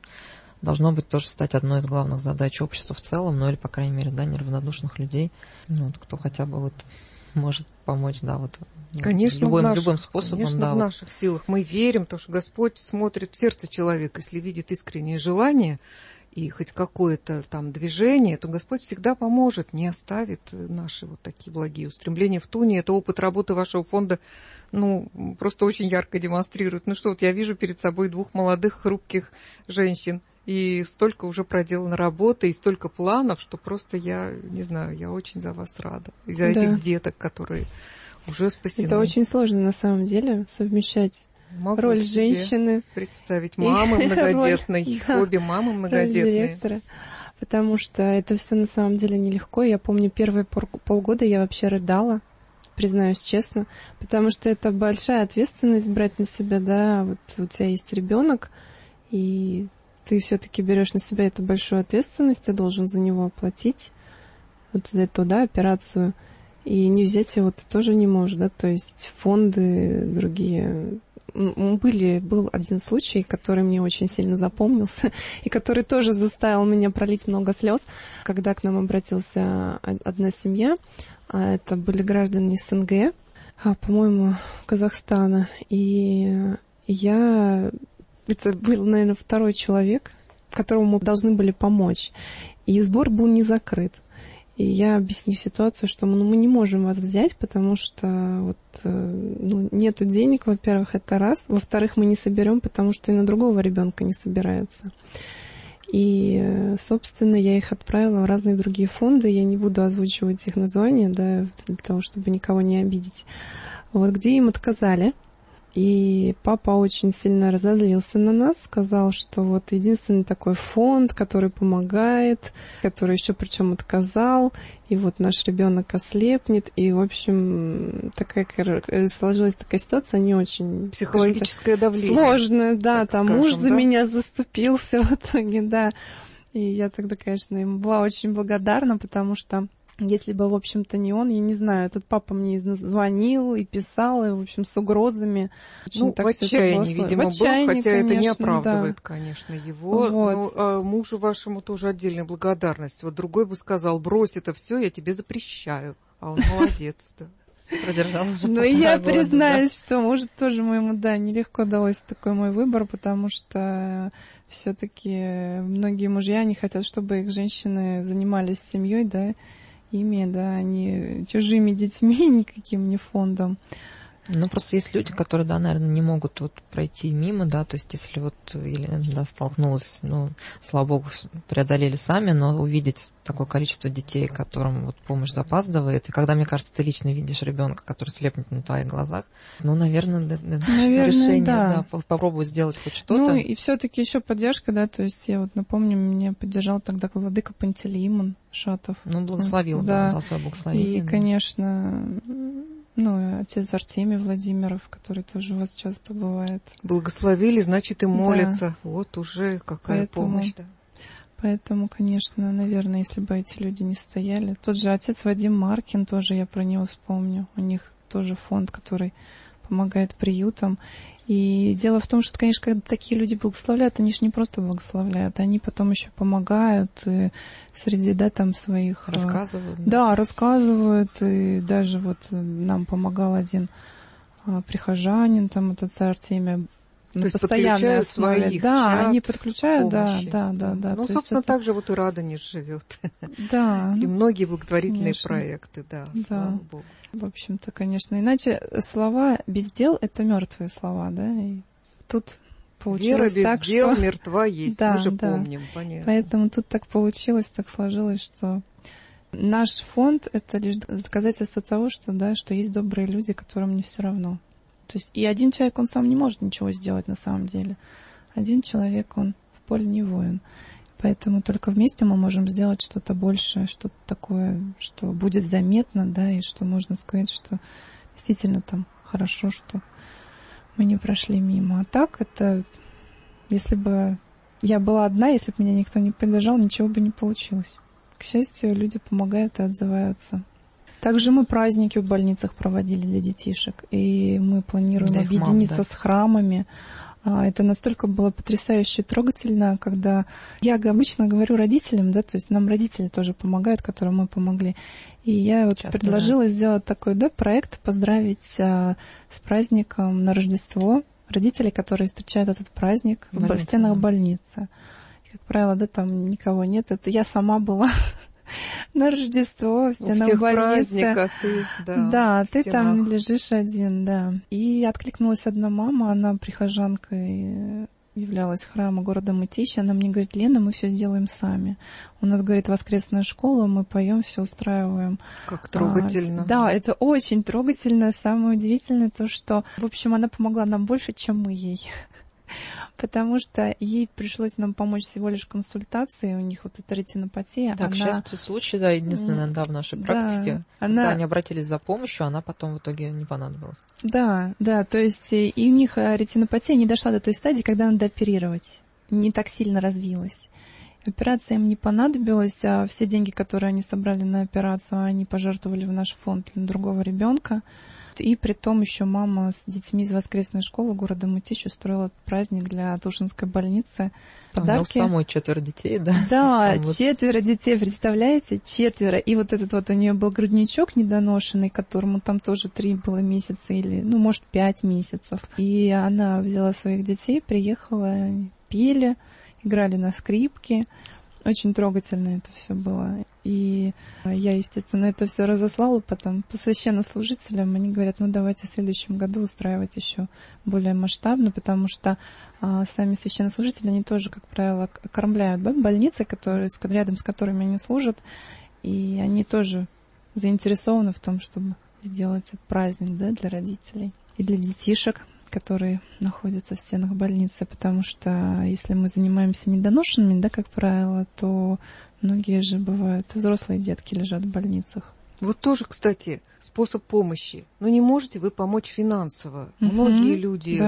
должно быть тоже стать одной из главных задач общества в целом, или, по крайней мере, да, неравнодушных людей, кто хотя бы вот может помочь, да, вот. Конечно, любым способом. Конечно, да, в наших силах. Мы верим, потому что Господь смотрит в сердце человека, если видит искреннее желание и хоть какое-то там движение, то Господь всегда поможет, не оставит наши вот такие благие устремления в туне. Это опыт работы вашего фонда, просто очень ярко демонстрирует. Вот я вижу перед собой двух молодых, хрупких женщин, и столько уже проделано работы, и столько планов, что просто я не знаю, я очень за вас рада. И за этих деток, которые уже спасены. Это очень сложно на самом деле совмещать. Могу роль женщины. Представить мамы многодетной, обе мамы многодетные. Роль директора. Потому что это все на самом деле нелегко. Я помню, первые полгода я вообще рыдала, признаюсь честно, потому что это большая ответственность брать на себя, да, вот у тебя есть ребенок, и ты все-таки берешь на себя эту большую ответственность, ты должен за него оплатить, вот за эту, да, операцию, и не взять его ты тоже не можешь, да, то есть фонды другие. Был один случай, который мне очень сильно запомнился, и который тоже заставил меня пролить много слез, когда к нам обратилась одна семья, это были граждане СНГ, по-моему, Казахстана, и это был, наверное, второй человек, которому мы должны были помочь, и сбор был не закрыт. И я объясню ситуацию, что мы не можем вас взять, потому что нету денег, во-первых, это раз. Во-вторых, мы не соберем, потому что и на другого ребенка не собирается. И, собственно, я их отправила в разные другие фонды. Я не буду озвучивать их названия, да, для того, чтобы никого не обидеть. Вот где им отказали. И папа очень сильно разозлился на нас, сказал, что вот единственный такой фонд, который помогает, который еще причем отказал, и вот наш ребенок ослепнет, и, в общем, сложилась такая ситуация не очень... Психологическое давление. Сложная, да, там скажем, муж за меня заступился в итоге, да. И я тогда, конечно, ему была очень благодарна, потому что если бы, в общем-то, не он, я не знаю, этот папа мне звонил и писал, и, в общем, с угрозами. Ну, в отчаянии, видимо, был, хотя конечно, это не оправдывает, да, конечно, его. Вот. Но мужу вашему тоже отдельная благодарность. Вот другой бы сказал: брось это все, я тебе запрещаю. А он молодец, да. Продержалась же. Ну, и я признаюсь, что, может, тоже моему, да, нелегко далось такой мой выбор, потому что все-таки многие мужья не хотят, чтобы их женщины занимались семьей, да, ими, да, не чужими детьми, никаким не фондом. Ну, просто есть люди, которые, да, наверное, не могут вот пройти мимо, да, то есть если вот Елена, да, столкнулась, ну, слава богу, преодолели сами, но увидеть такое количество детей, которым вот помощь запаздывает, и когда, мне кажется, ты лично видишь ребенка, который слепнет на твоих глазах, ну, наверное, решение, да, попробовать сделать хоть что-то. Ну, и все-таки еще поддержка, да, то есть я вот напомню, меня поддержал тогда владыка Пантелеимон Шатов. Ну, благословил, да, дал свое благословение. И, конечно, ну, отец Артемий Владимиров, который тоже у вас часто бывает. Благословили, значит, и молятся. Да. Вот уже какая помощь. Да. Поэтому, конечно, наверное, если бы эти люди не стояли. Тот же отец Вадим Маркин, тоже я про него вспомню. У них тоже фонд, который помогает приютам. И дело в том, что, конечно, когда такие люди благословляют, они же не просто благословляют, они потом еще помогают и среди, да, там своих... Рассказывают. Да, рассказывают, и даже вот нам помогал один прихожанин, там, от отца Артемия, на постоянной основе. Своих да, они подключают, помощи. Да. Ну, собственно, так же вот и Радонеж живет. Да. И многие благотворительные проекты, да, слава Богу. В общем-то, конечно. Иначе слова без дел — это мертвые слова, да? И тут получилось Вера так, без дел что... мертва есть, да, мы же да. помним, понятно. Поэтому тут так получилось, так сложилось, что наш фонд — это лишь доказательство того, что, да, что есть добрые люди, которым не все равно. То есть и один человек, он сам не может ничего сделать на самом деле. Один человек, он в поле не воин. Поэтому только вместе мы можем сделать что-то большее, что-то такое, что будет заметно, да, и что можно сказать, что действительно там хорошо, что мы не прошли мимо. А так это, если бы я была одна, если бы меня никто не поддержал, ничего бы не получилось. К счастью, люди помогают и отзываются. Также мы праздники в больницах проводили для детишек, и мы планируем объединиться с храмами. Это настолько было потрясающе трогательно, когда я обычно говорю родителям, да, то есть нам родители тоже помогают, которым мы помогли. И я вот предложила сделать такой, да, проект, поздравить с праздником на Рождество родителей, которые встречают этот праздник в стенах больницы. И, как правило, да, там никого нет. Это я сама была на Рождество в стенах больницы. Ты там лежишь один, да. И откликнулась одна мама, она прихожанкой являлась храма города Мытищи. Она мне говорит: Лена, мы все сделаем сами. У нас, говорит, воскресная школа, мы поем, все устраиваем. Как трогательно. Да, это очень трогательно. Самое удивительное то, что, в общем, она помогла нам больше, чем мы ей. Потому что ей пришлось нам помочь всего лишь консультацией, у них вот эта ретинопатия. Да, к счастью, случай, да, единственное, да, в нашей практике, когда они обратились за помощью, она потом в итоге не понадобилась. Да, то есть и у них ретинопатия не дошла до той стадии, когда надо оперировать, не так сильно развилась. Операция им не понадобилась, а все деньги, которые они собрали на операцию, они пожертвовали в наш фонд для другого ребенка. И при том еще мама с детьми из воскресной школы города Мытищ устроила праздник для Тушинской больницы. Подарки. У самой 4 детей, да? Да, 4 детей, представляете? 4. И вот этот вот у нее был грудничок недоношенный, которому там тоже 3 было месяца или, ну, может, 5 месяцев. И она взяла своих детей, приехала, пели, играли на скрипке. Очень трогательно это все было. И я, естественно, это все разослала потом по священнослужителям. Они говорят: ну, давайте в следующем году устраивать еще более масштабно, потому что сами священнослужители, они тоже, как правило, окормляют больницы, которые, рядом с которыми они служат, и они тоже заинтересованы в том, чтобы сделать этот праздник, да, для родителей и для детишек, которые находятся в стенах больницы, потому что если мы занимаемся недоношенными, да, как правило, то многие же бывают, взрослые детки лежат в больницах. Вот тоже, кстати, способ помощи. Но не можете вы помочь финансово. Многие люди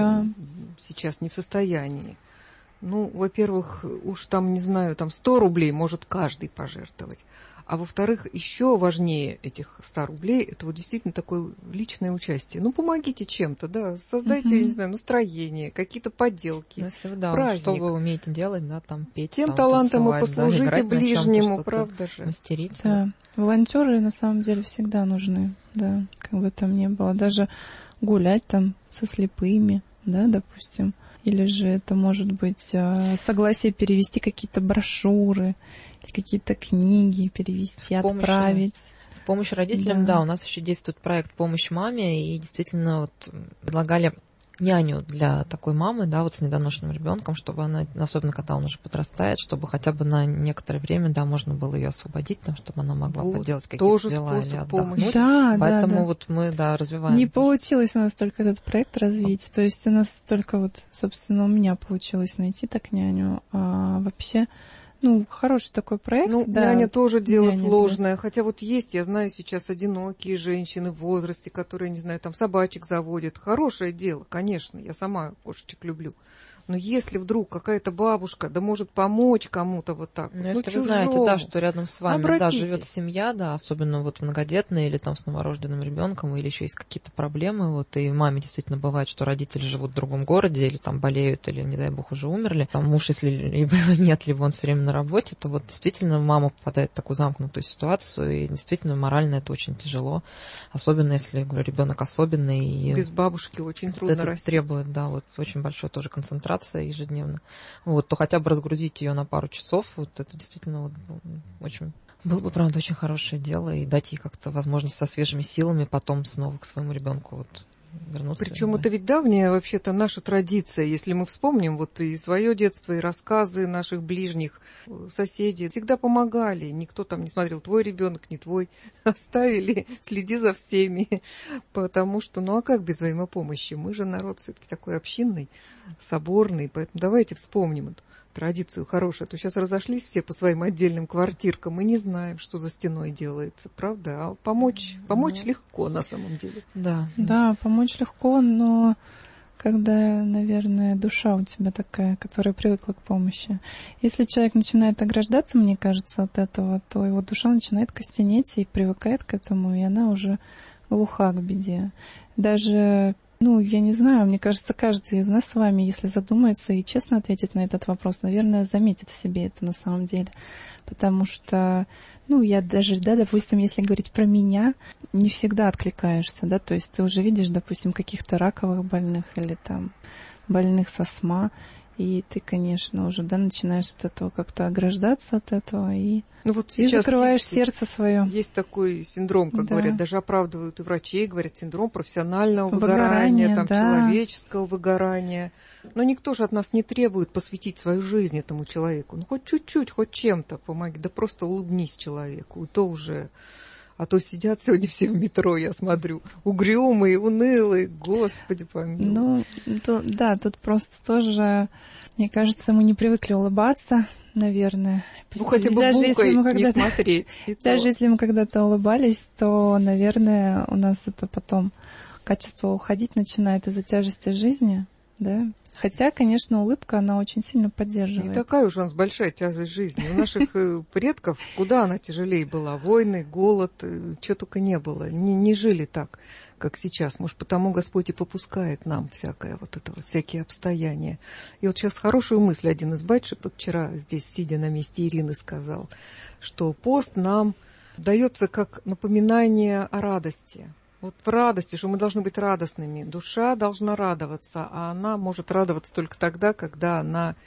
сейчас не в состоянии. Ну, во-первых, уж там, не знаю, там 100 рублей может каждый пожертвовать. А во-вторых, еще важнее этих 100 рублей, это вот действительно такое личное участие. Ну, помогите чем-то, да, создайте, я не знаю, настроение, какие-то поделки, праздник. Что вы умеете делать, да, там петь, тем там, талантом и танцевать, послужите ближнему, правда же. Мастерить. Да, волонтеры на самом деле всегда нужны, да, как бы там ни было. Даже гулять там со слепыми, да, допустим. Или же это может быть согласие перевести какие-то брошюры, какие-то книги перевести, отправить. В помощь родителям, да, у нас еще действует проект «Помощь маме», и действительно вот предлагали няню для такой мамы, да, вот с недоношенным ребенком, чтобы она, особенно когда он уже подрастает, чтобы хотя бы на некоторое время, да, можно было ее освободить, там, чтобы она могла поделать какие-то дела или отдохнуть. Да, поэтому да. вот мы, да, развиваем. Не получилось у нас только этот проект развить, то есть у нас только вот, собственно, у меня получилось найти так няню, а вообще... Ну, хороший такой проект. Ну, да. няня тоже дело сложное. Хотя вот есть, я знаю, сейчас одинокие женщины в возрасте, которые, не знаю, там собачек заводят. Хорошее дело, конечно, я сама кошечек люблю. Но если вдруг какая-то бабушка, да может помочь кому-то вот так. Ну, если вы знаете, да, что рядом с вами, да, живет семья, да, особенно вот многодетная или там с новорожденным ребенком, или еще есть какие-то проблемы, вот, и маме действительно бывает, что родители живут в другом городе, или там болеют, или, не дай бог, уже умерли. Там муж, если либо нет, либо он все время на работе, то вот действительно мама попадает в такую замкнутую ситуацию, и действительно морально это очень тяжело, особенно если, я говорю, ребенок особенный. И без бабушки очень трудно это растить. Требует, да, вот очень большой тоже концентрация ежедневно, вот, то хотя бы разгрузить ее на пару часов, вот это действительно вот, очень... Было бы, правда, очень хорошее дело, и дать ей как-то возможность со свежими силами потом снова к своему ребенку вот вернуться. Причем это ведь давняя вообще-то наша традиция, если мы вспомним вот и свое детство, и рассказы наших ближних, соседей всегда помогали, никто там не смотрел, твой ребенок, не твой, оставили, следи за всеми, потому что, ну а как без взаимопомощи? Мы же народ все-таки такой общинный, соборный, поэтому давайте вспомним эту традицию хорошую, а то сейчас разошлись все по своим отдельным квартиркам, мы не знаем, что за стеной делается, правда? А помочь легко на самом деле. Да, помочь легко, но когда, наверное, душа у тебя такая, которая привыкла к помощи. Если человек начинает ограждаться, мне кажется, от этого, то его душа начинает костенеть и привыкает к этому, и она уже глуха к беде. Даже... Ну, я не знаю, мне кажется, каждый из нас с вами, если задумается и честно ответит на этот вопрос, наверное, заметит в себе это на самом деле. Потому что, ну, я даже, да, допустим, если говорить про меня, не всегда откликаешься, да, то есть ты уже видишь, допустим, каких-то раковых больных или там больных с астма, и ты, конечно, уже, да, начинаешь от этого как-то ограждаться от этого и закрываешь сердце свое. Есть такой синдром, как говорят, даже оправдывают и врачи, говорят, синдром профессионального выгорания, там, человеческого выгорания. Но никто же от нас не требует посвятить свою жизнь этому человеку. Ну, хоть чуть-чуть, хоть чем-то помоги, да просто улыбнись человеку, и то уже... А то сидят сегодня все в метро, я смотрю, угрюмые, унылые, Господи помилуй. Ну, да, тут просто тоже, мне кажется, мы не привыкли улыбаться, наверное. Ну, хотя бы даже букой не смотреть. Даже если мы когда-то улыбались, то, наверное, у нас это потом качество уходить начинает из-за тяжести жизни, да. Хотя, конечно, улыбка, она очень сильно поддерживает. Не такая уж у нас большая тяжесть жизни. У наших предков куда она тяжелее была? Войны, голод, чего только не было. Не жили так, как сейчас. Может, потому Господь и попускает нам всякое вот это вот, всякие обстояния. И вот сейчас хорошую мысль один из батюшек, вот вчера здесь, сидя на месте Ирины, сказал, что пост нам дается как напоминание о радости. Вот в радости, что мы должны быть радостными. Душа должна радоваться, а она может радоваться только тогда, когда она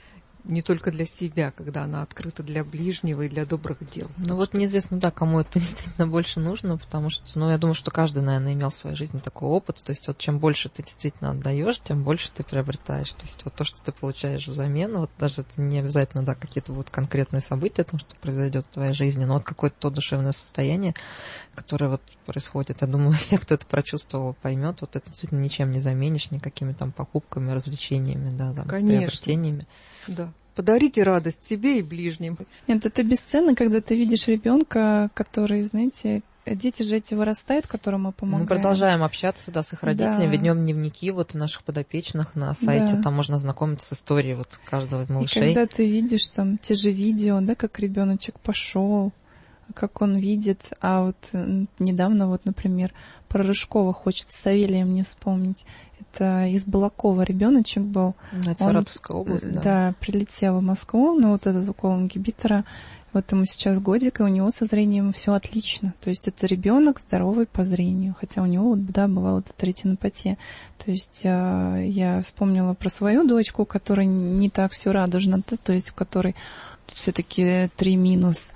не только для себя, когда она открыта для ближнего и для добрых дел. Ну вот неизвестно, да, кому это действительно больше нужно, потому что, ну, я думаю, что каждый, наверное, имел в своей жизни такой опыт. То есть вот чем больше ты действительно отдаешь, тем больше ты приобретаешь. То есть вот то, что ты получаешь взамен, вот даже это не обязательно, да, какие-то вот конкретные события, там, что произойдет в твоей жизни, но вот какое-то то душевное состояние, которое вот происходит. Я думаю, все, кто это прочувствовал, поймет, вот это действительно ничем не заменишь, никакими там покупками, развлечениями, да, там, приобретениями. Да. Подарите радость себе и ближним. Нет, это бесценно, когда ты видишь ребенка, который, знаете, дети же эти вырастают, которым мы помогаем. Мы продолжаем общаться, да, с их родителями, ведем дневники вот наших подопечных на сайте, там можно ознакомиться с историей вот каждого из малышей. И когда ты видишь там те же видео, да, как ребеночек пошел, как он видит, а вот недавно вот, например, про Рыжкова хочется Савелия мне вспомнить. Это из Балакова ребеночек был. Это Саратовская область, да. Да, прилетел в Москву, но вот этот укол ингибитора, вот ему сейчас годик, и у него со зрением все отлично. То есть это ребенок здоровый по зрению, хотя у него вот, да, была вот эта ретинопатия. То есть я вспомнила про свою дочку, которая не так все радужно, да, то есть у которой все-таки 3 минус,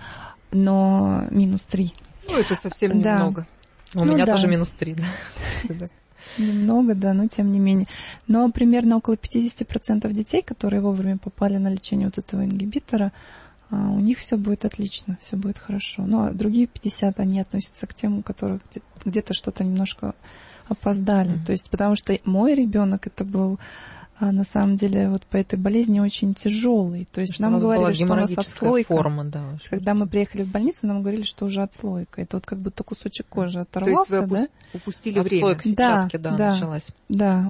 но минус 3. Ну, это совсем немного. У меня тоже минус 3, да. Немного, да, но тем не менее. Но примерно около 50% детей, которые вовремя попали на лечение вот этого ингибитора, у них все будет отлично, все будет хорошо. Ну, а другие 50, они относятся к тем, у которых где-то что-то немножко опоздали. То есть, потому что мой ребенок это был на самом деле вот по этой болезни очень тяжелый. То есть нам говорили, что у нас отслойка. Форма, да, когда мы приехали в больницу, нам говорили, что уже отслойка. Это вот как будто кусочек кожи оторвался. То есть вы упустили время. Отслойка сетчатки, да, началась. Да,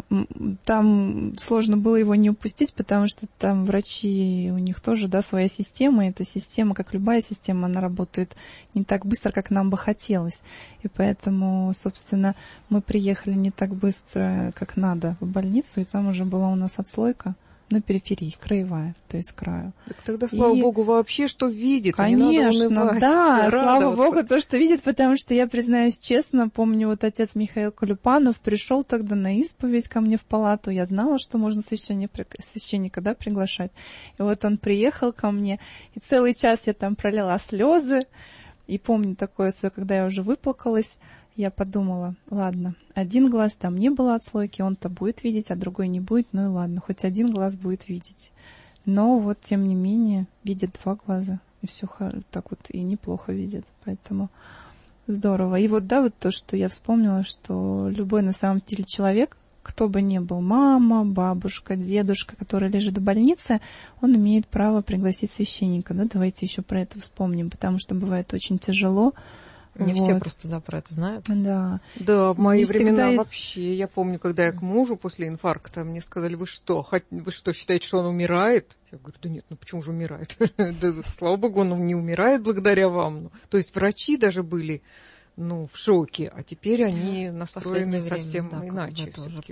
там сложно было его не упустить, потому что там врачи, у них тоже, да, своя система. Эта система, как любая система, она работает не так быстро, как нам бы хотелось. И поэтому, собственно, мы приехали не так быстро, как надо в больницу, и там уже была у нас отслойка на периферии, краевая, то есть к краю. Так тогда, слава богу, вообще что видит. Конечно, да, слава богу, то, что видит, потому что я, признаюсь честно, помню, вот отец Михаил Колюпанов пришел тогда на исповедь ко мне в палату, я знала, что можно священника, да, приглашать. И вот он приехал ко мне, и целый час я там пролила слезы, и помню такое, когда я уже выплакалась, я подумала, ладно, один глаз там не было отслойки, он-то будет видеть, а другой не будет, ну и ладно, хоть один глаз будет видеть. Но вот, тем не менее, видит 2 глаза, и все так вот и неплохо видит, поэтому здорово. И вот, да, вот то, что я вспомнила, что любой на самом деле человек, кто бы ни был, мама, бабушка, дедушка, который лежит в больнице, он имеет право пригласить священника, да, давайте еще про это вспомним, потому что бывает очень тяжело. Не все просто, да, про это знают. Да. Да, в мои времена вообще. Я помню, когда я к мужу после инфаркта, мне сказали, вы что, считаете, что он умирает? Я говорю, да нет, ну почему же умирает? Да, слава богу, он не умирает благодаря вам. То есть врачи даже были, в шоке, а теперь они настроены совсем иначе.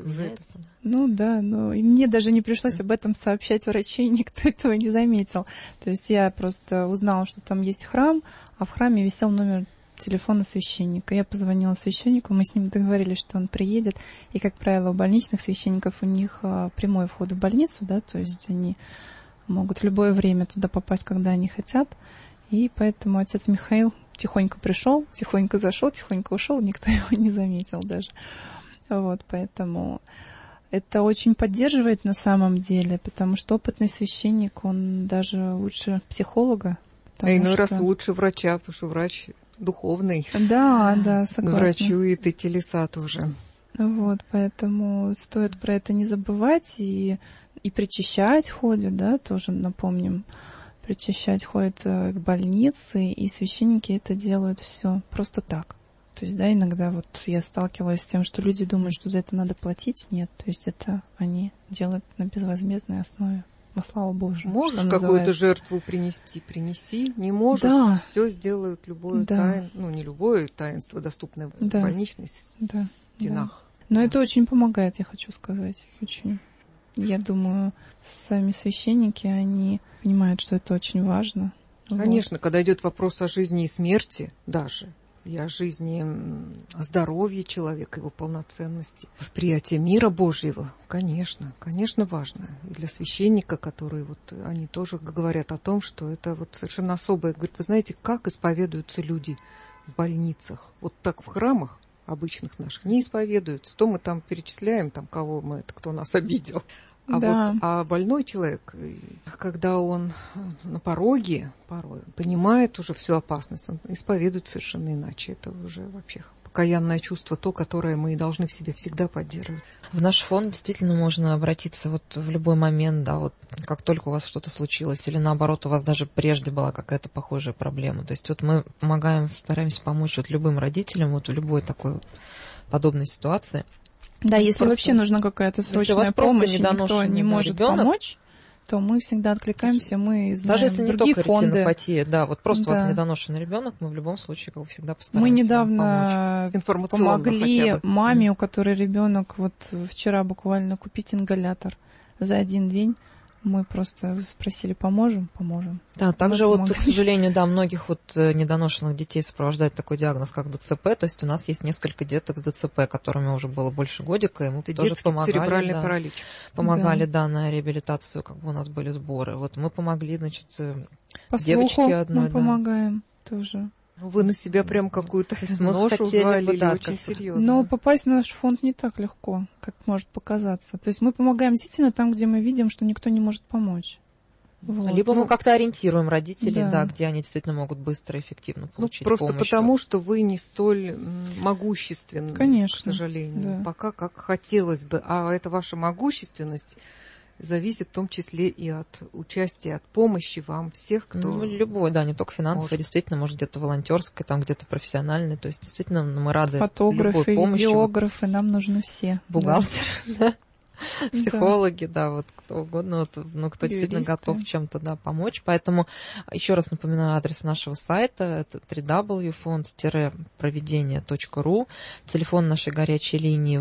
Ну да, но мне даже не пришлось об этом сообщать врачей, никто этого не заметил. То есть я просто узнала, что там есть храм, а в храме висел номер телефона священника. Я позвонила священнику, мы с ним договорились, что он приедет. И, как правило, у больничных священников у них прямой вход в больницу, да, то есть они могут в любое время туда попасть, когда они хотят. И поэтому отец Михаил тихонько пришел, тихонько зашел, тихонько ушел, никто его не заметил даже. Вот, поэтому это очень поддерживает на самом деле, потому что опытный священник, он даже лучше психолога. Иной раз лучше врача, потому что врач духовный. Да, согласна. Врачует и телеса тоже. Вот, поэтому стоит про это не забывать и причащать ходят, да, тоже напомним. Причащать ходят к больнице, и священники это делают все просто так. То есть, да, иногда вот я сталкивалась с тем, что люди думают, что за это надо платить. Нет, то есть это они делают на безвозмездной основе. Во славу Божию. Можешь какую-то жертву принеси. Не можешь, да. Все сделают любое таинство, не любое таинство, доступное в больничных стенах. Да. Но это очень помогает, я хочу сказать. Очень. Я думаю, сами священники, они понимают, что это очень важно. Конечно, когда идет вопрос о жизни и смерти даже, и о жизни, о здоровье человека, его полноценности. Восприятие мира Божьего, конечно важно. И для священника, которые вот, они тоже говорят о том, что это вот совершенно особое. Говорят, вы знаете, как исповедуются люди в больницах? Вот так в храмах обычных наших не исповедуются. То мы там перечисляем, там, кого мы, это кто нас обидел. А больной человек, когда он на пороге порой понимает уже всю опасность, он исповедует совершенно иначе. Это уже вообще покаянное чувство, то, которое мы должны в себе всегда поддерживать. В наш фонд действительно можно обратиться вот в любой момент, да, вот как только у вас что-то случилось, или наоборот, у вас даже прежде была какая-то похожая проблема. То есть вот мы помогаем, стараемся помочь вот любым родителям вот в любой такой вот подобной ситуации. Да, если вообще нужна какая-то срочная помощь, и никто не может помочь, то мы всегда откликаемся, мы знаем даже если другие не только фонды. Ретинопатия, да, вот просто у вас недоношенный ребенок, мы в любом случае как всегда постараемся. Мы недавно помогли маме, у которой ребенок вот вчера буквально купить ингалятор за один день. Мы просто спросили, поможем? Да, также вот, к сожалению, да, многих вот недоношенных детей сопровождает такой диагноз, как ДЦП. То есть у нас есть несколько деток с ДЦП, которыми уже было больше годика, и мы тоже помогали. Церебральный паралич. Помогали, да, на реабилитацию, как бы у нас были сборы. Вот мы помогли, значит, по девочке одной. Мы помогаем тоже. Вы на себя прям какую-то ношу взвалили, очень серьезно. Но попасть в наш фонд не так легко, как может показаться. То есть мы помогаем действительно там, где мы видим, что никто не может помочь. Вот. Либо мы как-то ориентируем родителей, да, где они действительно могут быстро и эффективно получить просто помощь. Просто потому, что вы не столь могущественны, конечно, к сожалению, пока как хотелось бы. А эта ваша могущественность зависит в том числе и от участия, от помощи вам всех, кто... любой, да, не только финансовый, действительно, может, где-то волонтерской, там где-то профессиональной. То есть, действительно, мы рады фотографы, любой помощи. Видеографы, нам нужны все. Бухгалтеры, да. Психологи, да, вот кто угодно, вот, ну, кто действительно готов чем-то, да, помочь. Поэтому еще раз напоминаю адрес нашего сайта, это www.fond-провидение.ру, телефон нашей горячей линии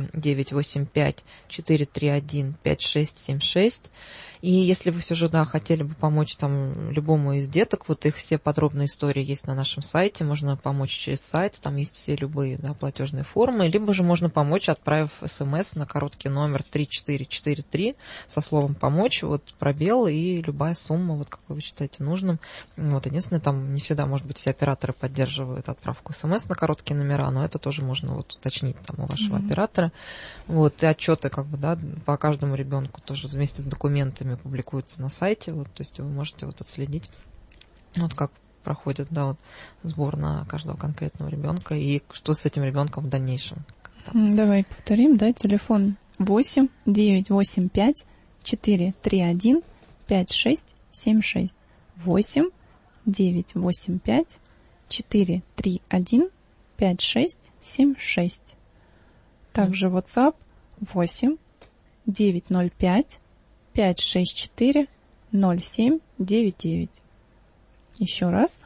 8-985-431-5676. И если вы все же, да, хотели бы помочь там любому из деток, вот их все подробные истории есть на нашем сайте, можно помочь через сайт, там есть все любые, да, платежные формы, либо же можно помочь, отправив смс на короткий номер 3443 со словом «помочь», вот пробел и любая сумма, вот как вы считаете нужным. Вот, единственное, там не всегда, может быть, все операторы поддерживают отправку смс на короткие номера, но это тоже можно вот уточнить там у вашего оператора. Вот, и отчеты, как бы, да, по каждому ребенку тоже вместе с документами публикуются на сайте, вот, то есть вы можете вот отследить, вот как проходит, да, вот, сбор на каждого конкретного ребенка и что с этим ребенком в дальнейшем. Давай повторим, да, телефон 8-985-431-5676. 8-985-431-5676. Также WhatsApp 8-905-564-0799. Еще раз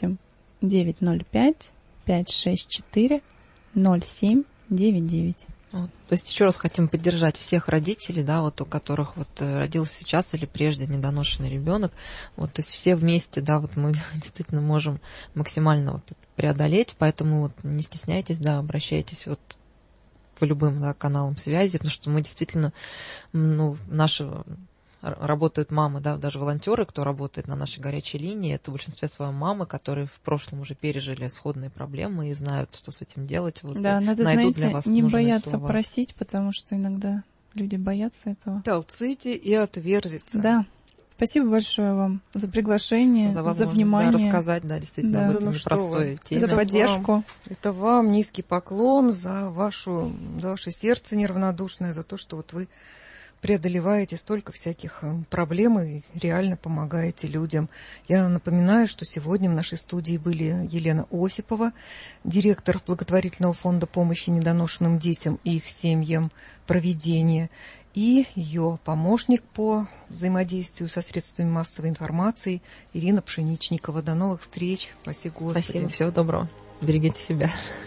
8-905-564-0799. Вот. То есть еще раз хотим поддержать всех родителей, да, вот у которых вот родился сейчас или прежде недоношенный ребенок. Вот, то есть все вместе, да, вот мы действительно можем максимально вот преодолеть, поэтому вот не стесняйтесь, да, обращайтесь вот по любым, да, каналам связи, потому что мы действительно, ну, наши работают мамы, да, даже волонтеры, кто работает на нашей горячей линии, это в большинстве своем мамы, которые в прошлом уже пережили сходные проблемы и знают, что с этим делать. Вот, да, надо, знаете, не бояться слова. Просить, потому что иногда люди боятся этого. Толците и отверзиться. Да. Спасибо большое вам за приглашение, за внимание. Да, рассказать, да, действительно, об этом непростой теме. За поддержку. Это вам низкий поклон за ваше сердце неравнодушное, за то, что вот вы преодолеваете столько всяких проблем и реально помогаете людям. Я напоминаю, что сегодня в нашей студии были Елена Осипова, директор благотворительного фонда помощи недоношенным детям и их семьям «Провидение», и ее помощник по взаимодействию со средствами массовой информации Ирина Пшеничникова. До новых встреч. Спасибо, Господи. Спасибо, всего доброго. Берегите себя.